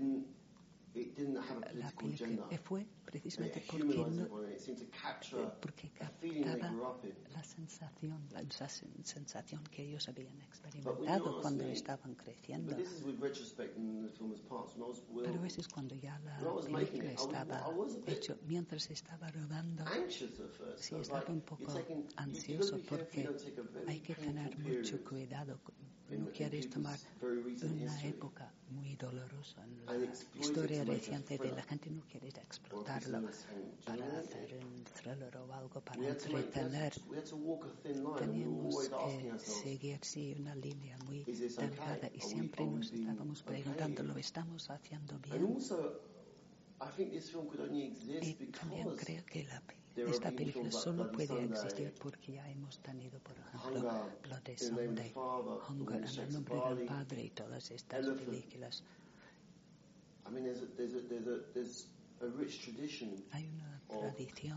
R: la película fue precisamente porque no, porque captaba la sensación, la esa sensación que ellos habían experimentado cuando estaban creciendo. Pero eso es cuando ya la película estaba hecho, mientras estaba rodando, sí estaba un poco ansioso porque hay que tener mucho cuidado. No quieres tomar una época muy dolorosa en la historia reciente de la gente, no quieres explotarlo para hacer un thriller o algo para entretener. Teníamos que seguir sí, una línea muy delgada y siempre nos estábamos preguntando, ¿lo estamos haciendo bien? Y también creo que la esta película solo puede existir porque ya hemos tenido, por ejemplo, Bloody Sunday, Hunger, en el nombre del Padre y todas estas películas. Hay una tradición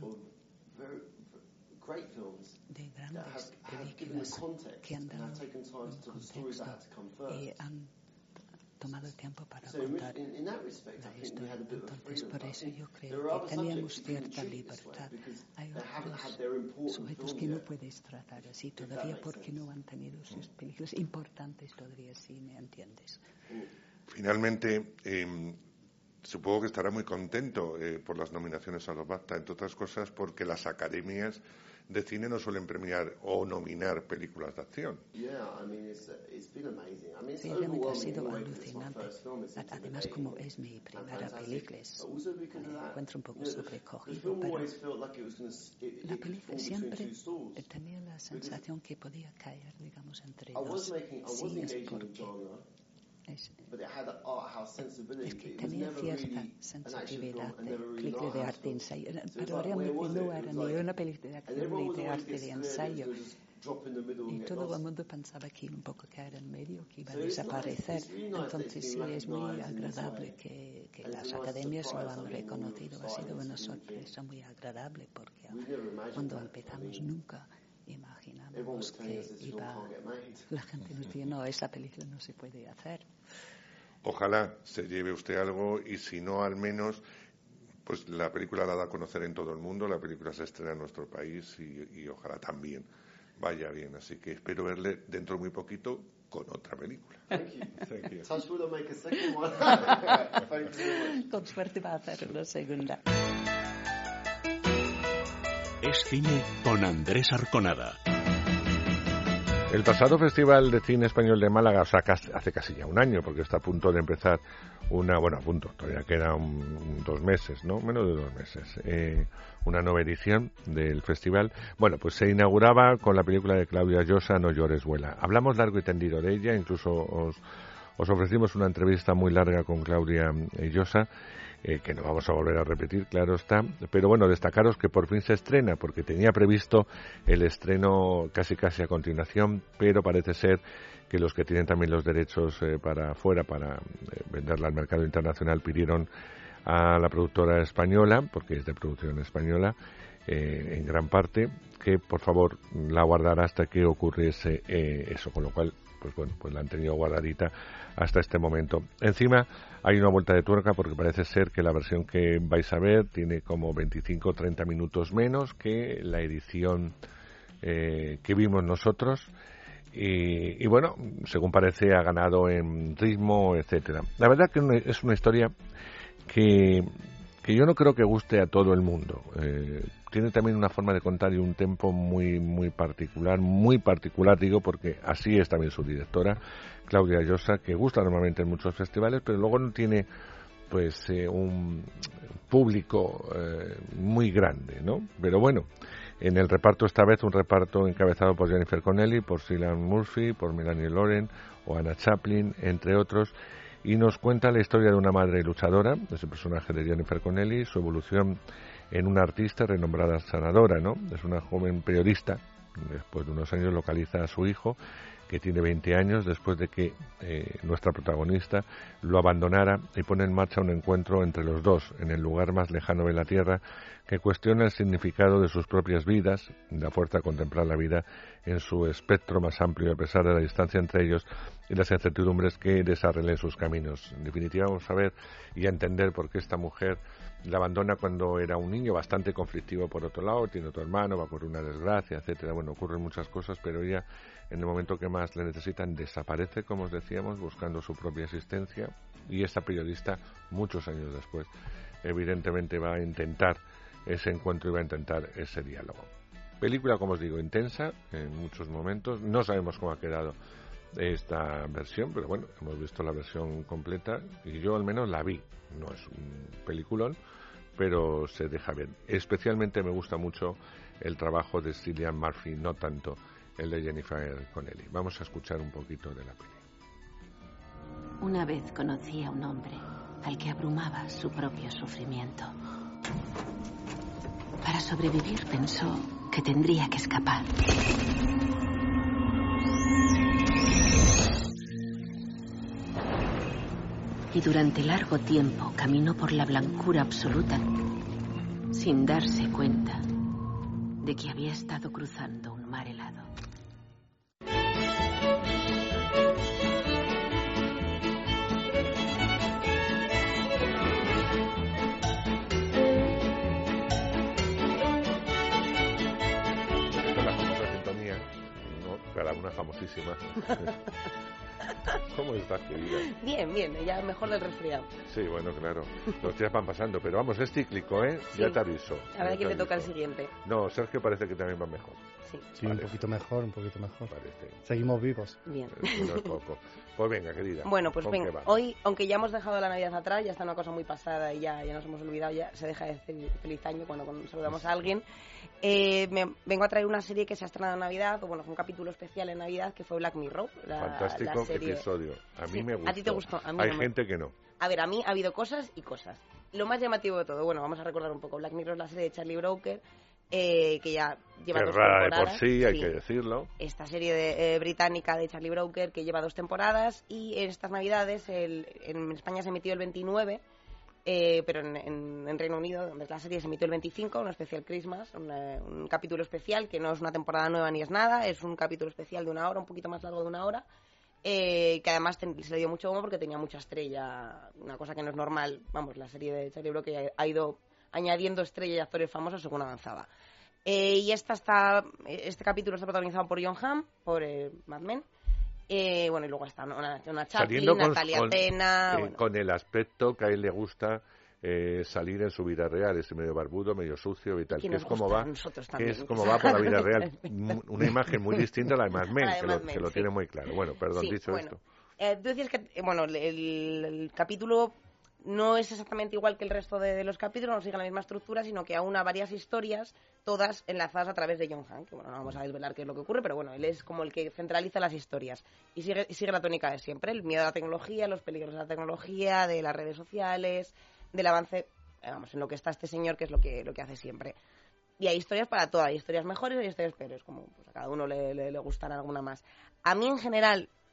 R: de grandes películas que han dado un contexto y han tomado tiempo para contar la historia. Entonces, por eso yo creo que teníamos cierta libertad. Hay otros sujetos que no puedes tratar así todavía porque no han tenido sus películas importantes todavía, si me entiendes.
A: Finalmente, eh, supongo que estará muy contento eh, por las nominaciones a los BAFTA, entre otras cosas porque las academias de cine no suelen premiar o nominar películas de acción.
R: Sí, realmente ha sido alucinante. Además, como es mi primera película, me encuentro un poco sobrecogido, pero la película siempre tenía la sensación que podía caer, digamos, entre dos cines porque Es, es que tenía cierta sensibilidad de película de arte de ensayo, pero realmente no era ni una película de acción ni de arte de ensayo. Y todo el mundo pensaba que iba un poco caer en medio, que iba a desaparecer. Entonces sí, es muy agradable que, que las academias lo han reconocido. Ha sido una sorpresa muy agradable porque cuando empezamos nunca imaginamos que iba la gente nos decía, no, esa película no se puede hacer.
A: Ojalá se lleve usted algo y si no, al menos pues la película la da a conocer en todo el mundo, la película se estrena en nuestro país y, y ojalá también vaya bien, así que espero verle dentro de muy poquito con otra película.
R: Thank you. Thank you. Touch wood, I'll make a second one. Con suerte va a hacer una segunda.
S: Es cine con Andrés Arconada.
A: El pasado Festival de Cine Español de Málaga, o sea, hace casi ya un año, porque está a punto de empezar una, bueno, a punto, todavía quedan dos meses, ¿no? Menos de dos meses, eh, una nueva edición del festival. Bueno, pues se inauguraba con la película de Claudia Llosa, No llores, vuela. Hablamos largo y tendido de ella, incluso os, os ofrecimos una entrevista muy larga con Claudia Llosa, Eh, que no vamos a volver a repetir, claro está, pero bueno, destacaros que por fin se estrena, porque tenía previsto el estreno casi casi a continuación, pero parece ser que los que tienen también los derechos eh, para afuera, para eh, venderla al mercado internacional, pidieron a la productora española, porque es de producción española, eh, en gran parte, que por favor la guardara hasta que ocurriese eh, eso, con lo cual, pues bueno, pues la han tenido guardadita hasta este momento. Encima hay una vuelta de tuerca porque parece ser que la versión que vais a ver tiene como veinticinco o treinta minutos menos que la edición eh, que vimos nosotros. Y, y bueno, según parece ha ganado en ritmo, etcétera. La verdad que es una historia que, que yo no creo que guste a todo el mundo. Eh, tiene también una forma de contar y un tempo muy muy particular, muy particular digo porque así es también su directora, Claudia Llosa, que gusta normalmente en muchos festivales, pero luego no tiene pues eh, un público eh, muy grande, ¿no? Pero bueno, en el reparto esta vez un reparto encabezado por Jennifer Connelly, por Cillian Murphy, por Melanie Laurent o Anna Chaplin, entre otros, y nos cuenta la historia de una madre luchadora, ese personaje de Jennifer Connelly, su evolución en una artista renombrada sanadora, ¿no? Es una joven periodista, después de unos años localiza a su hijo, que tiene veinte años, después de que eh, nuestra protagonista lo abandonara y pone en marcha un encuentro entre los dos en el lugar más lejano de la Tierra, que cuestiona el significado de sus propias vidas, la fuerza a contemplar la vida en su espectro más amplio a pesar de la distancia entre ellos y las incertidumbres que desarrollan sus caminos. En definitiva, vamos a ver y a entender por qué esta mujer la abandona cuando era un niño bastante conflictivo por otro lado, tiene otro hermano, va a ocurrir una desgracia, etcétera. Bueno, ocurren muchas cosas, pero ella en el momento que más le necesitan desaparece, como os decíamos, buscando su propia existencia, y esta periodista muchos años después evidentemente va a intentar ese encuentro y va a intentar ese diálogo. Película, como os digo, intensa en muchos momentos, no sabemos cómo ha quedado esta versión, pero bueno, hemos visto la versión completa y yo al menos la vi. No es un peliculón, pero se deja ver. Especialmente me gusta mucho el trabajo de Cillian Murphy, no tanto el de Jennifer Connelly. Vamos a escuchar un poquito de la peli.
E: Una vez conocí a un hombre al que abrumaba su propio sufrimiento. Para sobrevivir pensó que tendría que escapar. Y durante largo tiempo caminó por la blancura absoluta sin darse cuenta de que había estado cruzando un mar helado.
A: La famosa sintonía, ¿no? Para una famosísima. ¿Cómo estás, querida?
T: Bien, bien, ya mejor del resfriado.
A: Sí, bueno, claro. Los días van pasando, pero vamos, es cíclico, ¿eh? Sí. Ya te aviso.
T: A ver a quién le toca el siguiente.
A: No, Sergio parece que también va mejor.
T: Sí,
B: sí, un poquito mejor, un poquito mejor.
A: Parece.
B: Seguimos vivos.
T: Bien.
A: Eh, no es poco. Pues venga, querida.
T: Bueno, pues venga, hoy, aunque ya hemos dejado la Navidad atrás, ya está una cosa muy pasada y ya, ya nos hemos olvidado, ya se deja de decir feliz año cuando, cuando saludamos a alguien. Eh, me vengo a traer una serie que se ha estrenado en Navidad, o bueno, fue un capítulo especial en Navidad, que fue Black Mirror. La,
A: Fantástico
T: la serie.
A: episodio. A mí
T: sí,
A: me gustó.
T: A ti te gustó. A mí
A: Hay
T: no
A: gente
T: me...
A: que no.
T: A ver, a mí ha habido cosas y cosas. Lo más llamativo de todo, bueno, vamos a recordar un poco. Black Mirror es la serie de Charlie Brooker, eh, que ya lleva
A: que
T: dos
A: rara
T: temporadas.
A: de por sí, hay
T: sí.
A: que decirlo.
T: Esta serie de, eh, británica de Charlie Brooker, que lleva dos temporadas, y en estas Navidades, el, en España se emitió el veintinueve, eh, pero en, en, en Reino Unido, donde la serie se emitió el veinticinco, un especial Christmas, un, un capítulo especial, que no es una temporada nueva ni es nada, es un capítulo especial de una hora, un poquito más largo de una hora, eh, que además ten, se le dio mucho bombo porque tenía mucha estrella, una cosa que no es normal. Vamos, la serie de Charlie Brooker ha ido añadiendo estrellas y actores famosos según avanzaba. Eh, y esta está, este capítulo está protagonizado por Jon Hamm, por eh, Mad Men. Eh, bueno, y luego está una, una Chaplin, con, Natalia
A: con,
T: Tena.
A: Eh,
T: bueno.
A: Con el aspecto que a él le gusta eh, salir en su vida real, ese medio barbudo, medio sucio y tal. Que, que es como va, que es como va por la vida real. Una imagen muy distinta a la de Mad Men, que, lo, Men, que lo sí. tiene muy claro. Bueno, perdón, sí, dicho
T: bueno.
A: esto.
T: Eh, tú decías que, bueno, el, el capítulo no es exactamente igual que el resto de, de los capítulos, no sigue la misma estructura, sino que aúna varias historias, todas enlazadas a través de Jon Hamm, que bueno, no vamos a desvelar qué es lo que ocurre, pero bueno, él es como el que centraliza las historias y sigue, y sigue la tónica de siempre, el miedo a la tecnología, los peligros de la tecnología, de las redes sociales, del avance, vamos, en lo que está este señor, que es lo que, lo que hace siempre. Y hay historias para todo, hay historias mejores y hay historias peores, como pues, a cada uno le, le, le gustará alguna más. A mí en general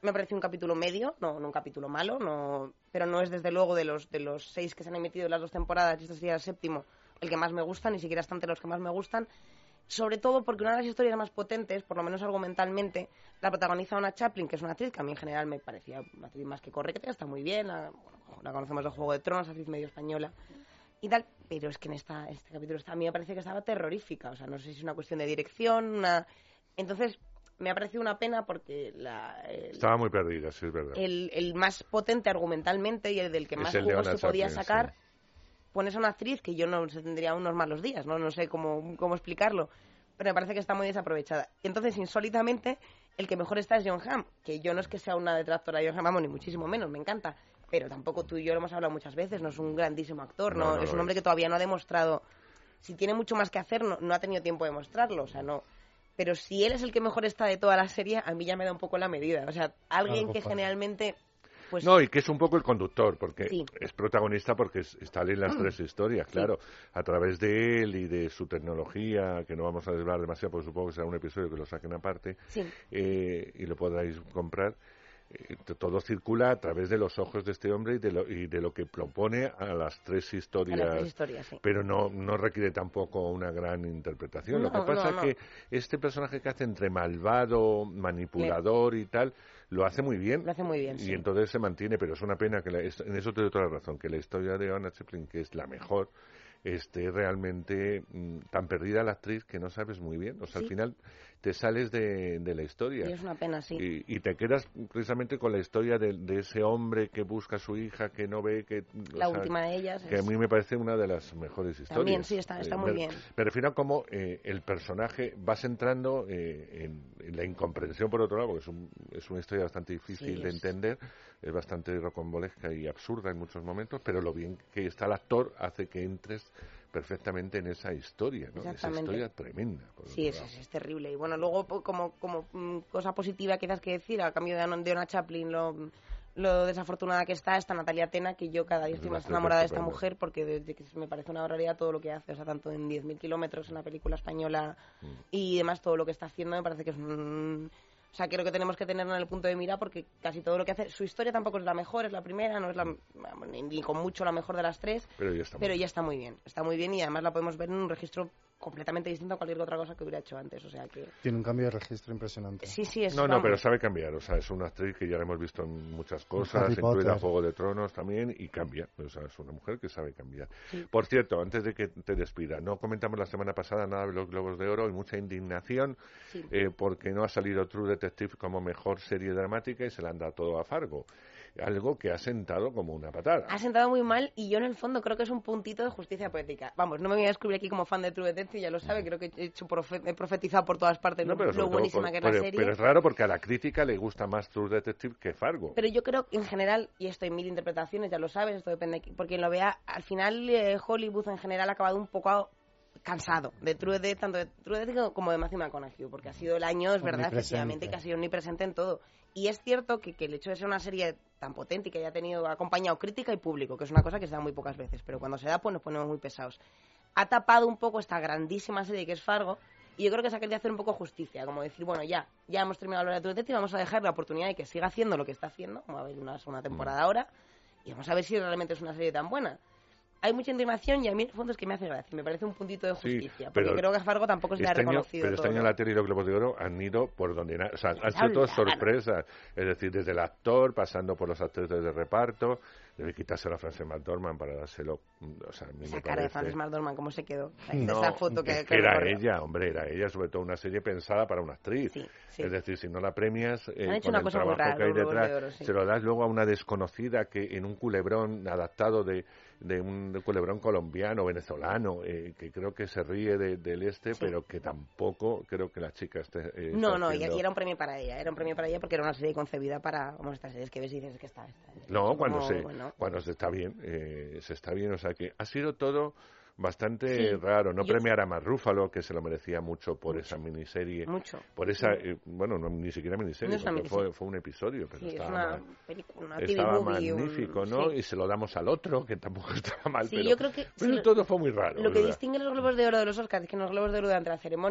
T: me pareció un capítulo medio, no, no un capítulo malo, no, pero no es desde luego de los de los seis que se han emitido en las dos temporadas, y este sería el séptimo, el que más me gusta, ni siquiera está entre los que más me gustan, sobre todo porque una de las historias más potentes, por lo menos argumentalmente, la protagoniza una Chaplin, que es una actriz que a mí en general me parecía una actriz más que correcta, está muy bien, la, bueno, la conocemos de Juego de Tronos, actriz medio española y tal, pero es que en esta, este capítulo está, a mí me parece que estaba terrorífica, o sea, no sé si es una cuestión de dirección, una... entonces me ha parecido una pena porque la, el,
A: estaba muy perdida, sí, es verdad.
T: El, el más potente argumentalmente y el del que más juegos se podía sacar, sí. Pones a una actriz que yo no se tendría unos malos días, no no sé cómo, cómo explicarlo, pero me parece que está muy desaprovechada. Y entonces, insólitamente, el que mejor está es Jon Hamm, que yo no es que sea una detractora de Jon Hamm, vamos, ni muchísimo menos, me encanta, pero tampoco tú y yo lo hemos hablado muchas veces, no es un grandísimo actor, no, no, no es un hombre es. que todavía no ha demostrado, si tiene mucho más que hacer, no, no ha tenido tiempo de mostrarlo, o sea, no... Pero si él es el que mejor está de toda la serie, a mí ya me da un poco la medida. O sea, alguien Algo que pasa. generalmente... Pues,
A: no, y que es un poco el conductor, porque
T: sí.
A: es protagonista porque está en las tres historias, claro. Sí. A través de él y de su tecnología, que no vamos a desvelar demasiado, porque supongo que será un episodio que lo saquen aparte,
T: sí.
A: eh, y lo podráis comprar. Eh, todo circula a través de los ojos de este hombre y de lo, y de lo que propone a las tres historias,
T: a las tres historias sí.
A: Pero no, no requiere tampoco una gran interpretación. No, lo que pasa no, no. es que este personaje que hace entre malvado, manipulador Le... y tal, lo hace muy bien.
T: Lo hace muy bien,
A: Y
T: sí.
A: entonces se mantiene, pero es una pena, que la, es, en eso te doy toda la razón, que la historia de Anna Chaplin, que es la mejor, esté realmente mmm, tan perdida la actriz que no sabes muy bien. O sea,
T: sí.
A: al final te sales de, de la historia.
T: Y es una pena, sí.
A: Y, y te quedas precisamente con la historia de, de ese hombre que busca a su hija, que no ve, que...
T: La
A: o sea,
T: última de ellas.
A: Que
T: es...
A: a mí me parece una de las mejores historias.
T: También, sí, está, está
A: eh,
T: muy
A: me,
T: bien.
A: Me refiero a cómo eh, el personaje va centrando eh, en, en la incomprensión, por otro lado, porque es, un, es una historia bastante difícil
T: sí,
A: de
T: es...
A: entender, es bastante rocambolesca y absurda en muchos momentos, pero lo bien que está el actor hace que entres perfectamente en esa historia, ¿no? Esa historia tremenda.
T: Sí, es, es, es terrible. Y bueno, luego como, como mm, cosa positiva quizás que decir, a cambio de Anna, de Anna Chaplin, lo, lo desafortunada que está, está Natalia Tena, que yo cada día estoy más enamorada de esta mujer, porque desde que me parece una barbaridad todo lo que hace, o sea, tanto en diez mil kilómetros, en la película española mm. y demás, todo lo que está haciendo me parece que es un... O sea, creo que tenemos que tenerlo en el punto de mira porque casi todo lo que hace... Su historia tampoco es la mejor, es la primera, no es la ni con mucho la mejor de las tres,
A: pero ya está,
T: pero
A: muy,
T: ya está muy bien. Está muy bien y además la podemos ver en un registro completamente distinto a cualquier otra cosa que hubiera hecho antes, o sea que...
B: Tiene un cambio de registro impresionante.
T: Sí, sí, es...
A: No,
T: vamos.
A: no, pero sabe cambiar, o sea, es una actriz que ya la hemos visto en muchas cosas, incluida Juego de Tronos también, y cambia, o sea, es una mujer que sabe cambiar.
T: Sí.
A: Por cierto, antes de que te despida, no comentamos la semana pasada nada de los Globos de Oro y mucha indignación,
T: sí.
A: eh, porque no ha salido True Detective como mejor serie dramática y se la han dado todo a Fargo. Algo que ha sentado como una patada.
T: Ha sentado muy mal y yo en el fondo creo que es un puntito de justicia poética. Vamos, no me voy a descubrir aquí como fan de True Detective, ya lo sabe, creo que he, hecho profe he profetizado por todas partes no, lo, lo buenísima por, que es
A: pero,
T: la serie.
A: Pero es raro porque a la crítica le gusta más True Detective que Fargo.
T: Pero yo creo que en general, y esto hay mil interpretaciones, ya lo sabes, esto depende de por quien lo vea, al final eh, Hollywood en general ha acabado un poco cansado de True Detective, tanto de True Detective como de Matthew McConaughey, porque ha sido el año, es verdad, efectivamente, que ha sido omnipresente en todo. Y es cierto que, que el hecho de ser una serie tan potente y que haya tenido acompañado crítica y público, que es una cosa que se da muy pocas veces, pero cuando se da, pues nos ponemos muy pesados, ha tapado un poco esta grandísima serie que es Fargo, y yo creo que se ha querido hacer un poco justicia, como decir, bueno, ya, ya hemos terminado de hablar de True Detective, vamos a dejar la oportunidad de que siga haciendo lo que está haciendo, vamos a ver una segunda temporada ahora, y vamos a ver si realmente es una serie tan buena. Hay mucha indignación y a mí en el fondo es que me hace gracia, me parece un puntito de justicia, sí, porque creo que a Fargo tampoco se le ha reconocido
A: Pero este año la tele y los Globos de Oro han ido por donde... O sea, han sido todas sorpresas, es decir, desde el actor, pasando por los actores de reparto, debe quitárselo a Frances McDormand para dárselo... O sea, a mí
T: Esa
A: me
T: cara
A: parece...
T: de Frances McDormand, ¿cómo se quedó?
A: No,
T: esa foto que,
A: que, que era ella, hombre, era ella, sobre todo una serie pensada para una actriz.
T: Sí, sí.
A: Es decir, si no la premias eh,
T: han hecho
A: con
T: una
A: el
T: cosa
A: trabajo
T: rara,
A: que hay detrás,
T: de oro, sí.
A: se lo das luego a una desconocida que en un culebrón adaptado de, de un culebrón colombiano, venezolano, eh, que creo que se ríe de, del este, sí. pero que tampoco creo que la chica esté... Eh,
T: no, no,
A: haciendo...
T: y era un premio para ella, era un premio para ella porque era una serie concebida para, como estas series que ves y dices que está... está, está
A: no, cuando,
T: como,
A: se,
T: bueno.
A: cuando se está bien, eh, se está bien, o sea que ha sido todo... bastante
T: sí,
A: raro, no
T: yo...
A: premiar a Mark Ruffalo, que se lo merecía mucho por mucho, esa miniserie,
T: mucho.
A: por esa, eh, bueno, no, ni siquiera miniserie,
T: no
A: porque
T: miniserie.
A: Fue, fue un episodio, pero
T: sí,
A: estaba,
T: una
A: mal,
T: película, una
A: estaba
T: movie,
A: magnífico,
T: un...
A: ¿no?
T: Sí.
A: Y se lo damos al otro, que tampoco estaba mal,
T: sí,
A: pero,
T: yo creo que,
A: pero
T: sí,
A: todo fue muy raro.
T: Lo que
A: ¿verdad?
T: distingue los Globos de Oro de los Oscars es que en los Globos de Oro durante la ceremonia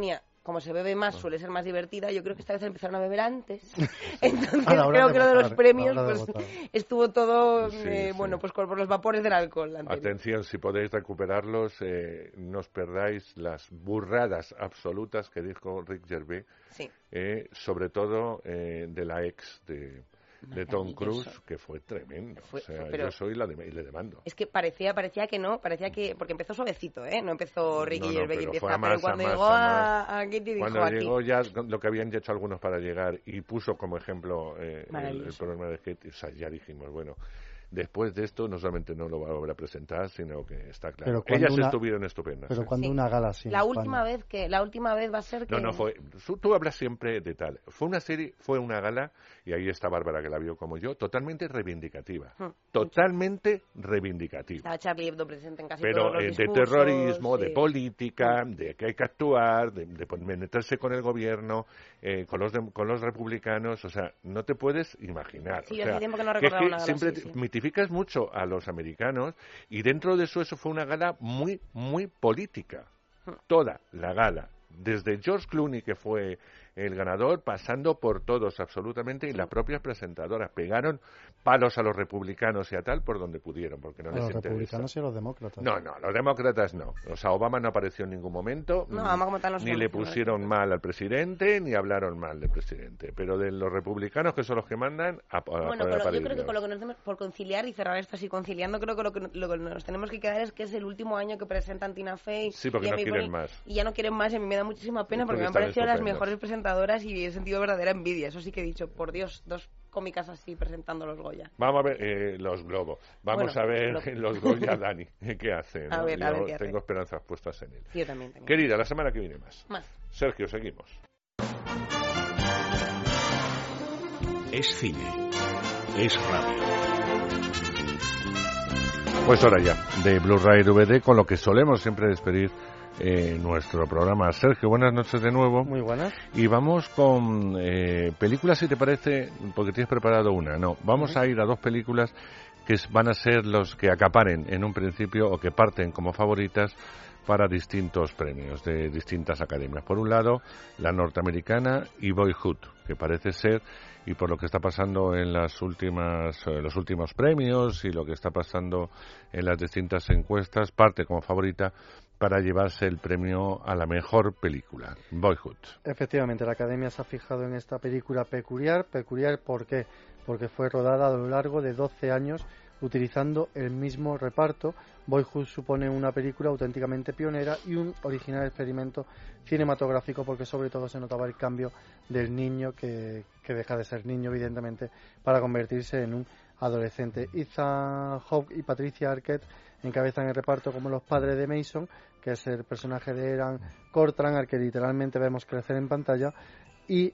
T: como se bebe más, suele ser más divertida. Yo creo que esta vez empezaron a beber antes. Entonces creo que lo de los premios pues, estuvo todo, sí, eh, sí. bueno, pues por los vapores del alcohol.
A: Atención, si podéis recuperarlos, eh, no os perdáis las burradas absolutas que dijo Rick Gervais, sí. eh, sobre todo eh, de la ex de... de Tom Cruise, que fue tremendo. Fue, o sea, pero, yo soy la de, y le demando.
T: Es que parecía parecía que no, parecía que... Porque empezó suavecito, ¿eh? No empezó Ricky Gervais, que empieza... Pero cuando llegó a, a Kitty dijo
A: Cuando llegó aquí. Ya lo que habían hecho algunos para llegar y puso como ejemplo eh, el, el problema de Kitty, o sea, ya dijimos, bueno... Después de esto, no solamente no lo va a volver a presentar, sino que está claro. Ellas una, estuvieron estupendas.
B: Pero cuando sí. una gala así.
T: La última vez que, la última vez va a ser que.
A: No, no fue. Tú hablas siempre de tal. Fue una serie, fue una gala y ahí está Bárbara que la vio como yo, totalmente reivindicativa, hmm. totalmente reivindicativa.
T: Estaba Charlie Hebdo presente en casi
A: Pero
T: todos los
A: eh,
T: discursos,
A: de terrorismo,
T: sí.
A: de política, de que hay que actuar, de, de meterse con el gobierno, eh, con los de, con los republicanos, o sea, no te puedes imaginar.
T: Sí,
A: o
T: yo
A: sea,
T: hace tiempo que no recordaba
A: que
T: una gala
A: siempre
T: así, sí.
A: mitificas mucho a los americanos y dentro de eso eso fue una gala muy muy política, toda la gala, desde George Clooney, que fue el ganador, pasando por todos absolutamente, y las propias presentadoras pegaron palos a los republicanos y a tal por donde pudieron, porque no
B: a
A: les
B: los
A: interesa.
B: republicanos y a los demócratas.
A: No, no, los demócratas no. O sea, Obama no apareció en ningún momento,
T: no, vamos a comentar los
A: ni le pusieron mal al presidente, ni hablaron mal del presidente. Pero de los republicanos, que son los que mandan, a, a
T: Bueno, pero yo creo que con lo que nos tenemos por conciliar y cerrar esto así conciliando, creo que lo que, lo que nos tenemos que quedar es que es el último año que presentan Tina Fey.
A: Sí, porque
T: y
A: no quieren
T: pone,
A: más.
T: Y ya no quieren más, y a mí me da muchísima pena, porque, porque me han parecido las mejores presentadoras y he sentido verdadera envidia. Eso sí que he dicho, por Dios, dos cómicas así presentando los Goya.
A: Vamos a ver eh, los Globos. Vamos bueno, a ver lo... los Goya, Dani, ¿qué hace? ¿No?
T: A ver,
A: Yo
T: a ver, ¿qué
A: tengo
T: hace?
A: esperanzas puestas en él.
T: Yo también tengo.
A: Querida, la semana que viene más.
T: Más.
A: Sergio, seguimos.
S: Es cine. Es radio.
A: Pues hora ya de Blu-ray D V D, con lo que solemos siempre despedir Eh, nuestro programa. Sergio, buenas noches de nuevo.
B: Muy buenas.
A: Y vamos con eh, películas, si te parece, porque tienes preparado una. No, vamos uh-huh. a ir a dos películas que van a ser los que acaparen en un principio o que parten como favoritas para distintos premios de distintas academias. Por un lado, la norteamericana y Boyhood, que parece ser, y por lo que está pasando en las últimas eh, los últimos premios y lo que está pasando en las distintas encuestas, parte como favorita para llevarse el premio a la mejor película, Boyhood.
B: Efectivamente, la Academia se ha fijado en esta película peculiar. Peculiar, ¿por qué? Porque fue rodada a lo largo de doce años utilizando el mismo reparto. Boyhood supone una película auténticamente pionera y un original experimento cinematográfico, porque sobre todo se notaba el cambio del niño que, que deja de ser niño, evidentemente, para convertirse en un adolescente. Ethan Hawke y Patricia Arquette encabezan el reparto como los padres de Mason, que es el personaje de Eran Cortran, al que literalmente vemos crecer en pantalla. Y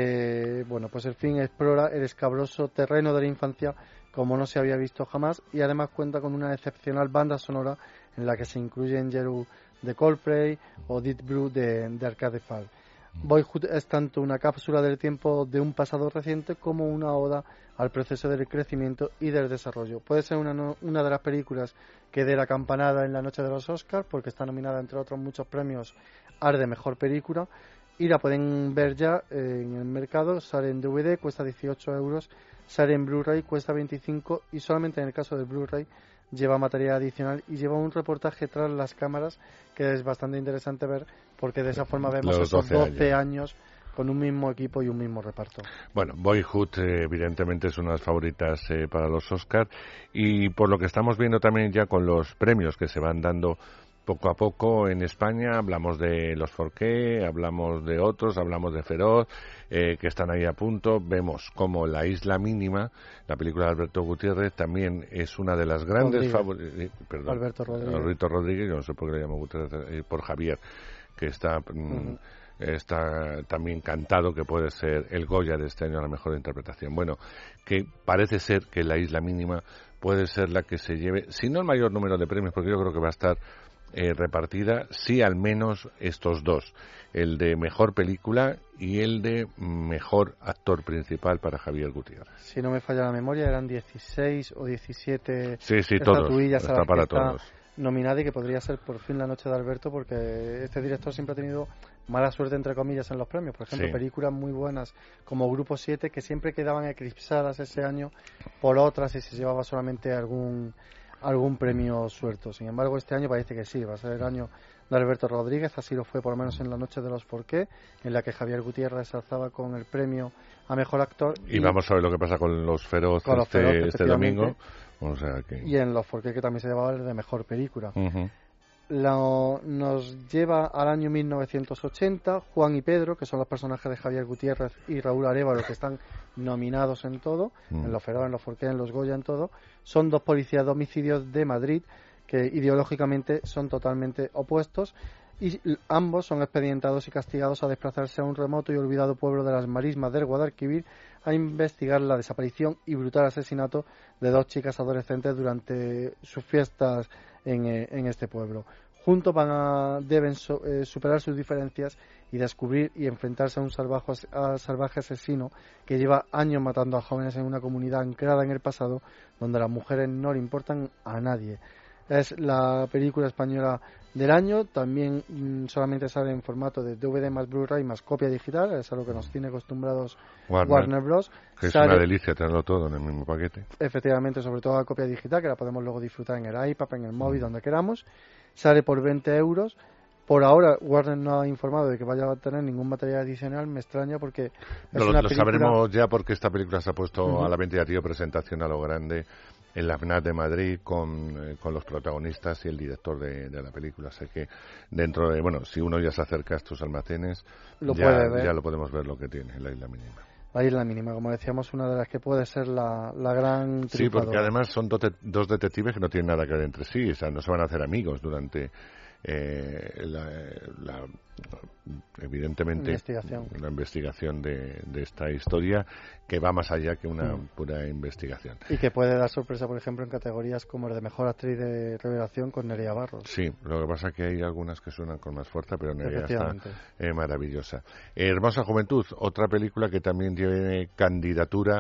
B: eh, bueno, pues el film explora el escabroso terreno de la infancia como no se había visto jamás, y además cuenta con una excepcional banda sonora en la que se incluyen Yellow de Coldplay o Deep Blue de, de Arcade Fire. Boyhood es tanto una cápsula del tiempo de un pasado reciente como una oda al proceso del crecimiento y del desarrollo. Puede ser una, no, una de las películas que dé la campanada en la noche de los Oscars, porque está nominada entre otros muchos premios al de mejor película, y la pueden ver ya eh, en el mercado. Sale en D V D, cuesta dieciocho euros, sale en Blu-ray, cuesta veinticinco, y solamente en el caso del Blu-ray lleva material adicional y lleva un reportaje tras las cámaras que es bastante interesante ver, porque de esa forma vemos
A: Los
B: esos
A: doce
B: doce años con un mismo equipo y un mismo reparto.
A: Bueno, Boyhood eh, evidentemente es una de las favoritas eh, para los Oscars, y por lo que estamos viendo también ya con los premios que se van dando poco a poco en España, hablamos de los Forqué, hablamos de otros, hablamos de Feroz, eh, que están ahí a punto. Vemos como La Isla Mínima, la película de Alberto Gutiérrez, también es una de las grandes favoritas. Eh, perdón,
B: Alberto Rodríguez.
A: Alberto Rodríguez, yo no sé por qué le llamo Gutiérrez, eh, por Javier, que está... Mm, uh-huh. está también cantado que puede ser el Goya de este año a la mejor interpretación. Bueno, que parece ser que La Isla Mínima puede ser la que se lleve, si no el mayor número de premios, porque yo creo que va a estar eh, repartida, sí al menos estos dos, el de mejor película y el de mejor actor principal para Javier Gutiérrez.
B: Si no me falla la memoria, eran dieciséis o diecisiete
A: sí, sí, todos,
B: estatuillas
A: está para
B: está
A: todos.
B: nominada y que podría ser por fin la noche de Alberto, porque este director siempre ha tenido mala suerte, entre comillas, en los premios. Por ejemplo, sí. películas muy buenas como Grupo siete, que siempre quedaban eclipsadas ese año por otras y se llevaba solamente algún algún premio suelto. Sin embargo, este año parece que sí, va a ser el año de Alberto Rodríguez, así lo fue por lo menos en la noche de los Forqué, en la que Javier Gutiérrez se alzaba con el premio a Mejor Actor.
A: Y, y vamos a ver lo que pasa con Los Feroz con este, Feroz, este domingo. O sea que...
B: Y en los Forqué, que también se llevaba el de Mejor Película.
A: Uh-huh.
B: Lo, nos lleva al año mil novecientos ochenta, Juan y Pedro, que son los personajes de Javier Gutiérrez y Raúl Arévalo, que están nominados en todo, mm. en los Feroz, en los Forqué, en los Goya, en todo. Son dos policías de homicidios de Madrid, que ideológicamente son totalmente opuestos, y ambos son expedientados y castigados a desplazarse a un remoto y olvidado pueblo de las marismas del Guadalquivir a investigar la desaparición y brutal asesinato de dos chicas adolescentes durante sus fiestas en, eh, en este pueblo. Juntos van a, deben so, eh, superar sus diferencias y descubrir y enfrentarse a un salvaje, a salvaje asesino que lleva años matando a jóvenes en una comunidad anclada en el pasado, donde las mujeres no le importan a nadie. Es la película española del año. También mmm, solamente sale en formato de D V D más Blu-ray más copia digital, es a lo que nos tiene acostumbrados Warner, Warner Bros.
A: Que
B: sale,
A: es una delicia tenerlo todo en el mismo paquete.
B: Efectivamente, sobre todo la copia digital, que la podemos luego disfrutar en el iPad, en el móvil, donde queramos. Sale por veinte euros. Por ahora, Warner no ha informado de que vaya a tener ningún material adicional. Me extraña porque es
A: no,
B: una
A: lo
B: película...
A: sabremos ya, porque esta película se ha puesto uh-huh. a la venta y ha tenido presentación a lo grande en la FNAC de Madrid con, eh, con los protagonistas y el director de, de la película. Así que dentro de, bueno, si uno ya se acerca a estos almacenes,
B: lo
A: ya,
B: puede ver.
A: ya lo podemos ver lo que tiene, la Isla Mínima.
B: La Isla Mínima, como decíamos, una de las que puede ser la, la gran triunfadora.
A: Sí, porque además son do- dos detectives que no tienen nada que ver entre sí, o sea, no se van a hacer amigos durante... Eh, la, la, evidentemente
B: investigación.
A: la investigación de, de esta historia, que va más allá que una mm. pura investigación.
B: Y que puede dar sorpresa, por ejemplo, en categorías como el de Mejor Actriz de Revelación con Nerea Barros.
A: Sí, lo que pasa es que hay algunas que suenan con más fuerza, pero Nerea está eh, maravillosa. Eh, Hermosa Juventud, otra película que también tiene candidatura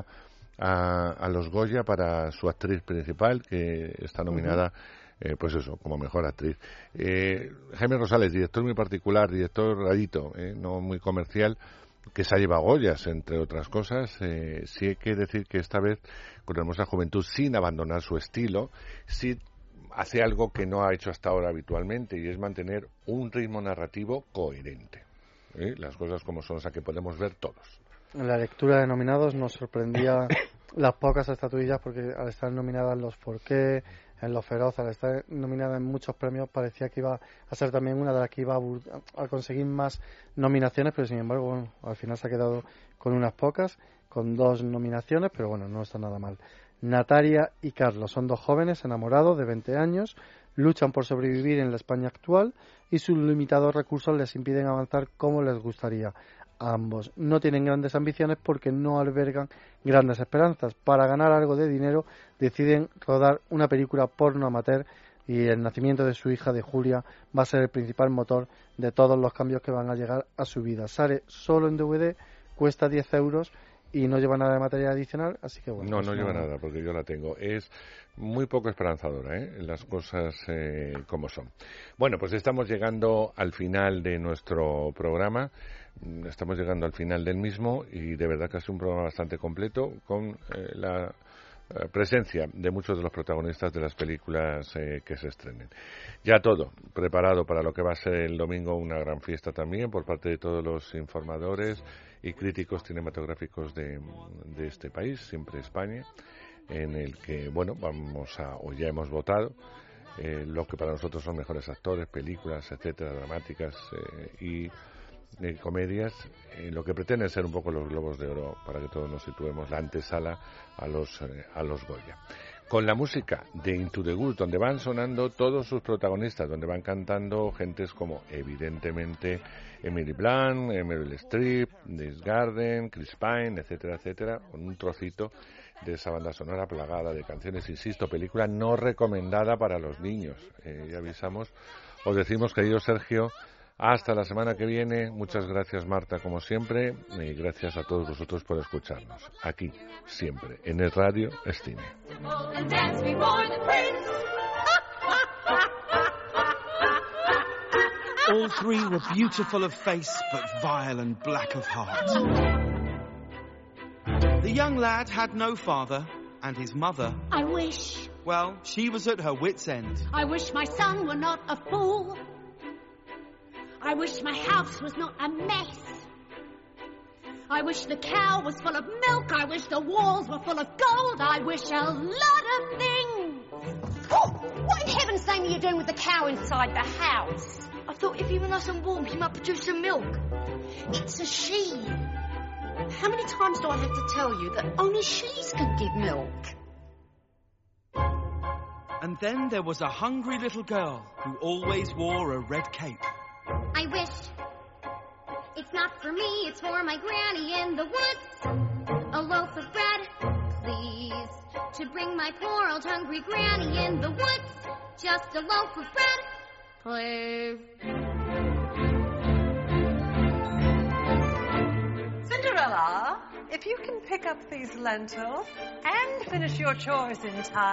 A: a, a los Goya para su actriz principal, que está nominada uh-huh. Eh, pues eso, como mejor actriz. Eh, Jaime Rosales, director muy particular, director rarito, eh, no muy comercial, que se ha llevado Goyas, entre otras cosas. Eh, sí hay que decir que esta vez, con Hermosa Juventud, sin abandonar su estilo, sí hace algo que no ha hecho hasta ahora habitualmente, y es mantener un ritmo narrativo coherente. ¿Eh? Las cosas como son, o sea, que podemos ver todos.
B: En la lectura de nominados nos sorprendía las pocas estatuillas, porque al estar nominadas los Forqué, en Los Feroz, al estar nominada en muchos premios, parecía que iba a ser también una de las que iba a, a conseguir más nominaciones, pero sin embargo, bueno, al final se ha quedado con unas pocas, con dos nominaciones, pero bueno, no está nada mal. Natalia y Carlos son dos jóvenes enamorados de veinte años, luchan por sobrevivir en la España actual y sus limitados recursos les impiden avanzar como les gustaría. Ambos no tienen grandes ambiciones porque no albergan grandes esperanzas. Para ganar algo de dinero deciden rodar una película porno amateur, y el nacimiento de su hija, de Julia, va a ser el principal motor de todos los cambios que van a llegar a su vida. Sale solo en D V D, cuesta diez euros y no lleva nada de material adicional, así que bueno.
A: No, no lleva nada, porque yo la tengo. Es muy poco esperanzadora, ¿eh? Las cosas eh, como son. Bueno, pues estamos llegando al final de nuestro programa. Estamos llegando al final del mismo, y de verdad que ha sido un programa bastante completo, con eh, la eh, presencia de muchos de los protagonistas de las películas eh, que se estrenen. Ya todo preparado para lo que va a ser el domingo, una gran fiesta también por parte de todos los informadores y críticos cinematográficos de, de este país, siempre España, en el que, bueno, vamos a, o ya hemos votado eh, lo que para nosotros son mejores actores, películas, etcétera, dramáticas eh, y de comedias, eh, lo que pretende ser un poco los Globos de Oro, para que todos nos situemos, la antesala a los eh, a los Goya, con la música de Into the Woods, donde van sonando todos sus protagonistas, donde van cantando gentes como evidentemente Emily Blunt, Meryl Streep, Liz Garden, Chris Pine, etcétera, etcétera, con un trocito de esa banda sonora plagada de canciones. Insisto, película no recomendada para los niños, eh, ya avisamos. Os decimos, querido Sergio, hasta la semana que viene. Muchas gracias, Marta, como siempre, y gracias a todos vosotros por escucharnos aquí, siempre, en el Radio Es Cine.
U: All three were beautiful of face, but vile and black of heart. The young lad had no father, and his mother...
V: I wish...
U: Well, she was at her wit's end.
V: I wish my son were not a fool. I wish my house was not a mess. I wish the cow was full of milk. I wish the walls were full of gold. I wish a lot of things.
L: Oh, what in heaven's name are you doing with the cow inside the house? I thought if you were nice and warm, you might produce some milk. It's a she. How many times do I have to tell you that only she's can give milk?
U: And then there was a hungry little girl who always wore a red cape.
W: I wish it's not for me, it's for my granny in the woods. A loaf of bread, please, to bring my poor old hungry granny in the woods. Just a loaf of bread, please.
X: Cinderella, if you can pick up these lentils and finish your chores in time,